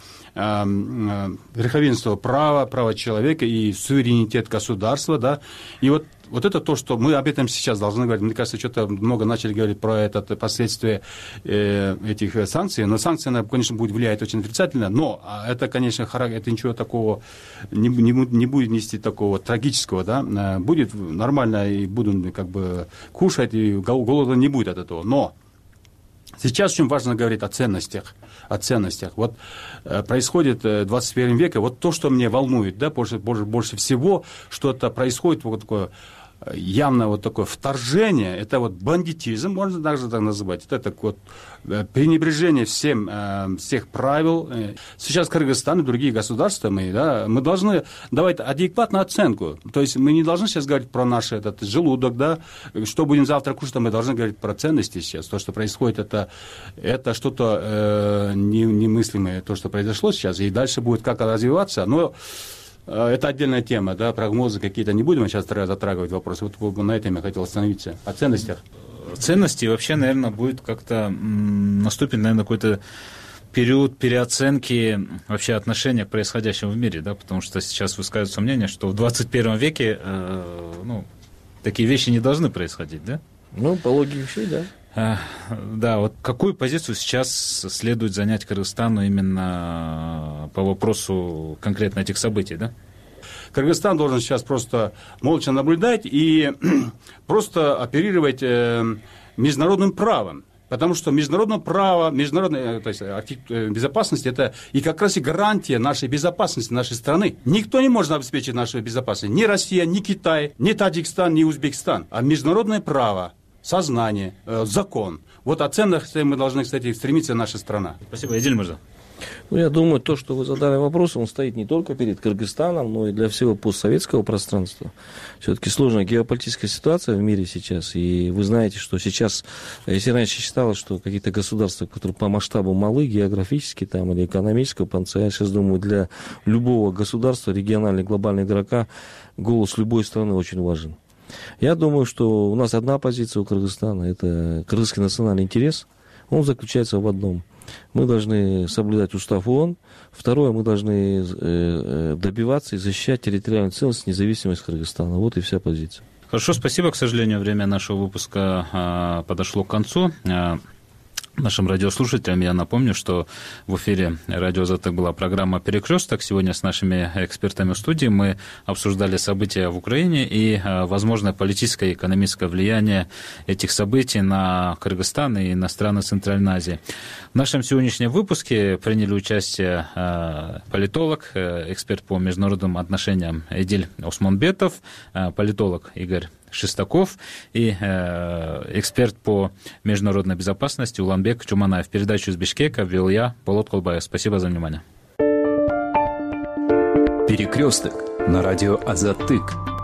Speaker 19: верховенство права, права человека и суверенитет государства, да, и вот Вот это то, что мы об этом сейчас должны говорить. Мне кажется, что-то много начали говорить про это, последствия э, этих санкций. Но санкции, она, конечно, будет влиять очень отрицательно. Но это, конечно, это ничего такого не, не, не будет нести такого трагического. Да? Будет нормально, и будут как бы кушать, и голода не будет от этого. Но сейчас очень важно говорить о ценностях. О ценностях. Вот э, происходит в двадцать первом веке, вот то, что меня волнует, да, больше, больше, больше всего, что-то происходит, вот такое явно вот такое вторжение, это вот бандитизм, можно также так называть, это такое вот пренебрежение всем, э, всех правил. Сейчас Кыргызстан и другие государства, мы, да, мы должны давать адекватную оценку, то есть мы не должны сейчас говорить про наш этот желудок, да, что будем завтра кушать, а мы должны говорить про ценности сейчас, то, что происходит, это, это что-то э, не, немыслимое, то, что произошло сейчас, и дальше будет как развиваться, но это отдельная тема, да, прогнозы какие-то не будем сейчас затрагивать вопросы. Вот на этом я хотел остановиться. О ценностях.
Speaker 16: Ценности вообще, наверное, будет как-то наступит, наверное, какой-то период переоценки вообще отношения к происходящему в мире, да, потому что сейчас высказывается мнение, что в двадцать первом веке э, ну, такие вещи не должны происходить, да?
Speaker 17: Ну, по логике вещей, да.
Speaker 16: Да, вот какую позицию сейчас следует занять Кыргызстану именно по вопросу конкретно этих событий, да?
Speaker 19: Кыргызстан должен сейчас просто молча наблюдать и просто оперировать международным правом. Потому что международное право, международная, то есть, безопасность – это и как раз и гарантия нашей безопасности, нашей страны. Никто не может обеспечить нашу безопасность. Ни Россия, ни Китай, ни Таджикистан, ни Узбекистан. А международное право, сознание, закон. Вот о ценностях мы должны, кстати, стремиться наша страна.
Speaker 16: Спасибо. Эдиль Мырза.
Speaker 17: Ну, я думаю, то, что вы задали вопрос, он стоит не только перед Кыргызстаном, но и для всего постсоветского пространства. Все-таки сложная геополитическая ситуация в мире сейчас, и вы знаете, что сейчас, если раньше считалось, что какие-то государства, которые по масштабу малы, географически там, или экономического потенциала, я сейчас думаю, для любого государства, регионального, глобального игрока, голос любой страны очень важен. Я думаю, что у нас одна позиция у Кыргызстана, это кыргызский национальный интерес, он заключается в одном. Мы должны соблюдать устав ООН. Второе, мы должны добиваться и защищать территориальную целостность и независимость Кыргызстана. Вот и вся позиция.
Speaker 16: Хорошо, спасибо. К сожалению, время нашего выпуска а, подошло к концу. А, нашим радиослушателям я напомню, что в эфире радио «Азаттык» была программа «Перекресток». Сегодня с нашими экспертами в студии мы обсуждали события в Украине и а, возможное политическое и экономическое влияние этих событий на Кыргызстан и на страны Центральной Азии. В нашем сегодняшнем выпуске приняли участие а, политолог, а, эксперт по международным отношениям Эдиль Осмонбетов, а, политолог Игорь Шестаков и э, эксперт по международной безопасности Уланбек Чуманаев. Передачу из Бишкека вел я, Болот Колбаев. Спасибо за внимание.
Speaker 15: Перекресток на радио «Азаттык».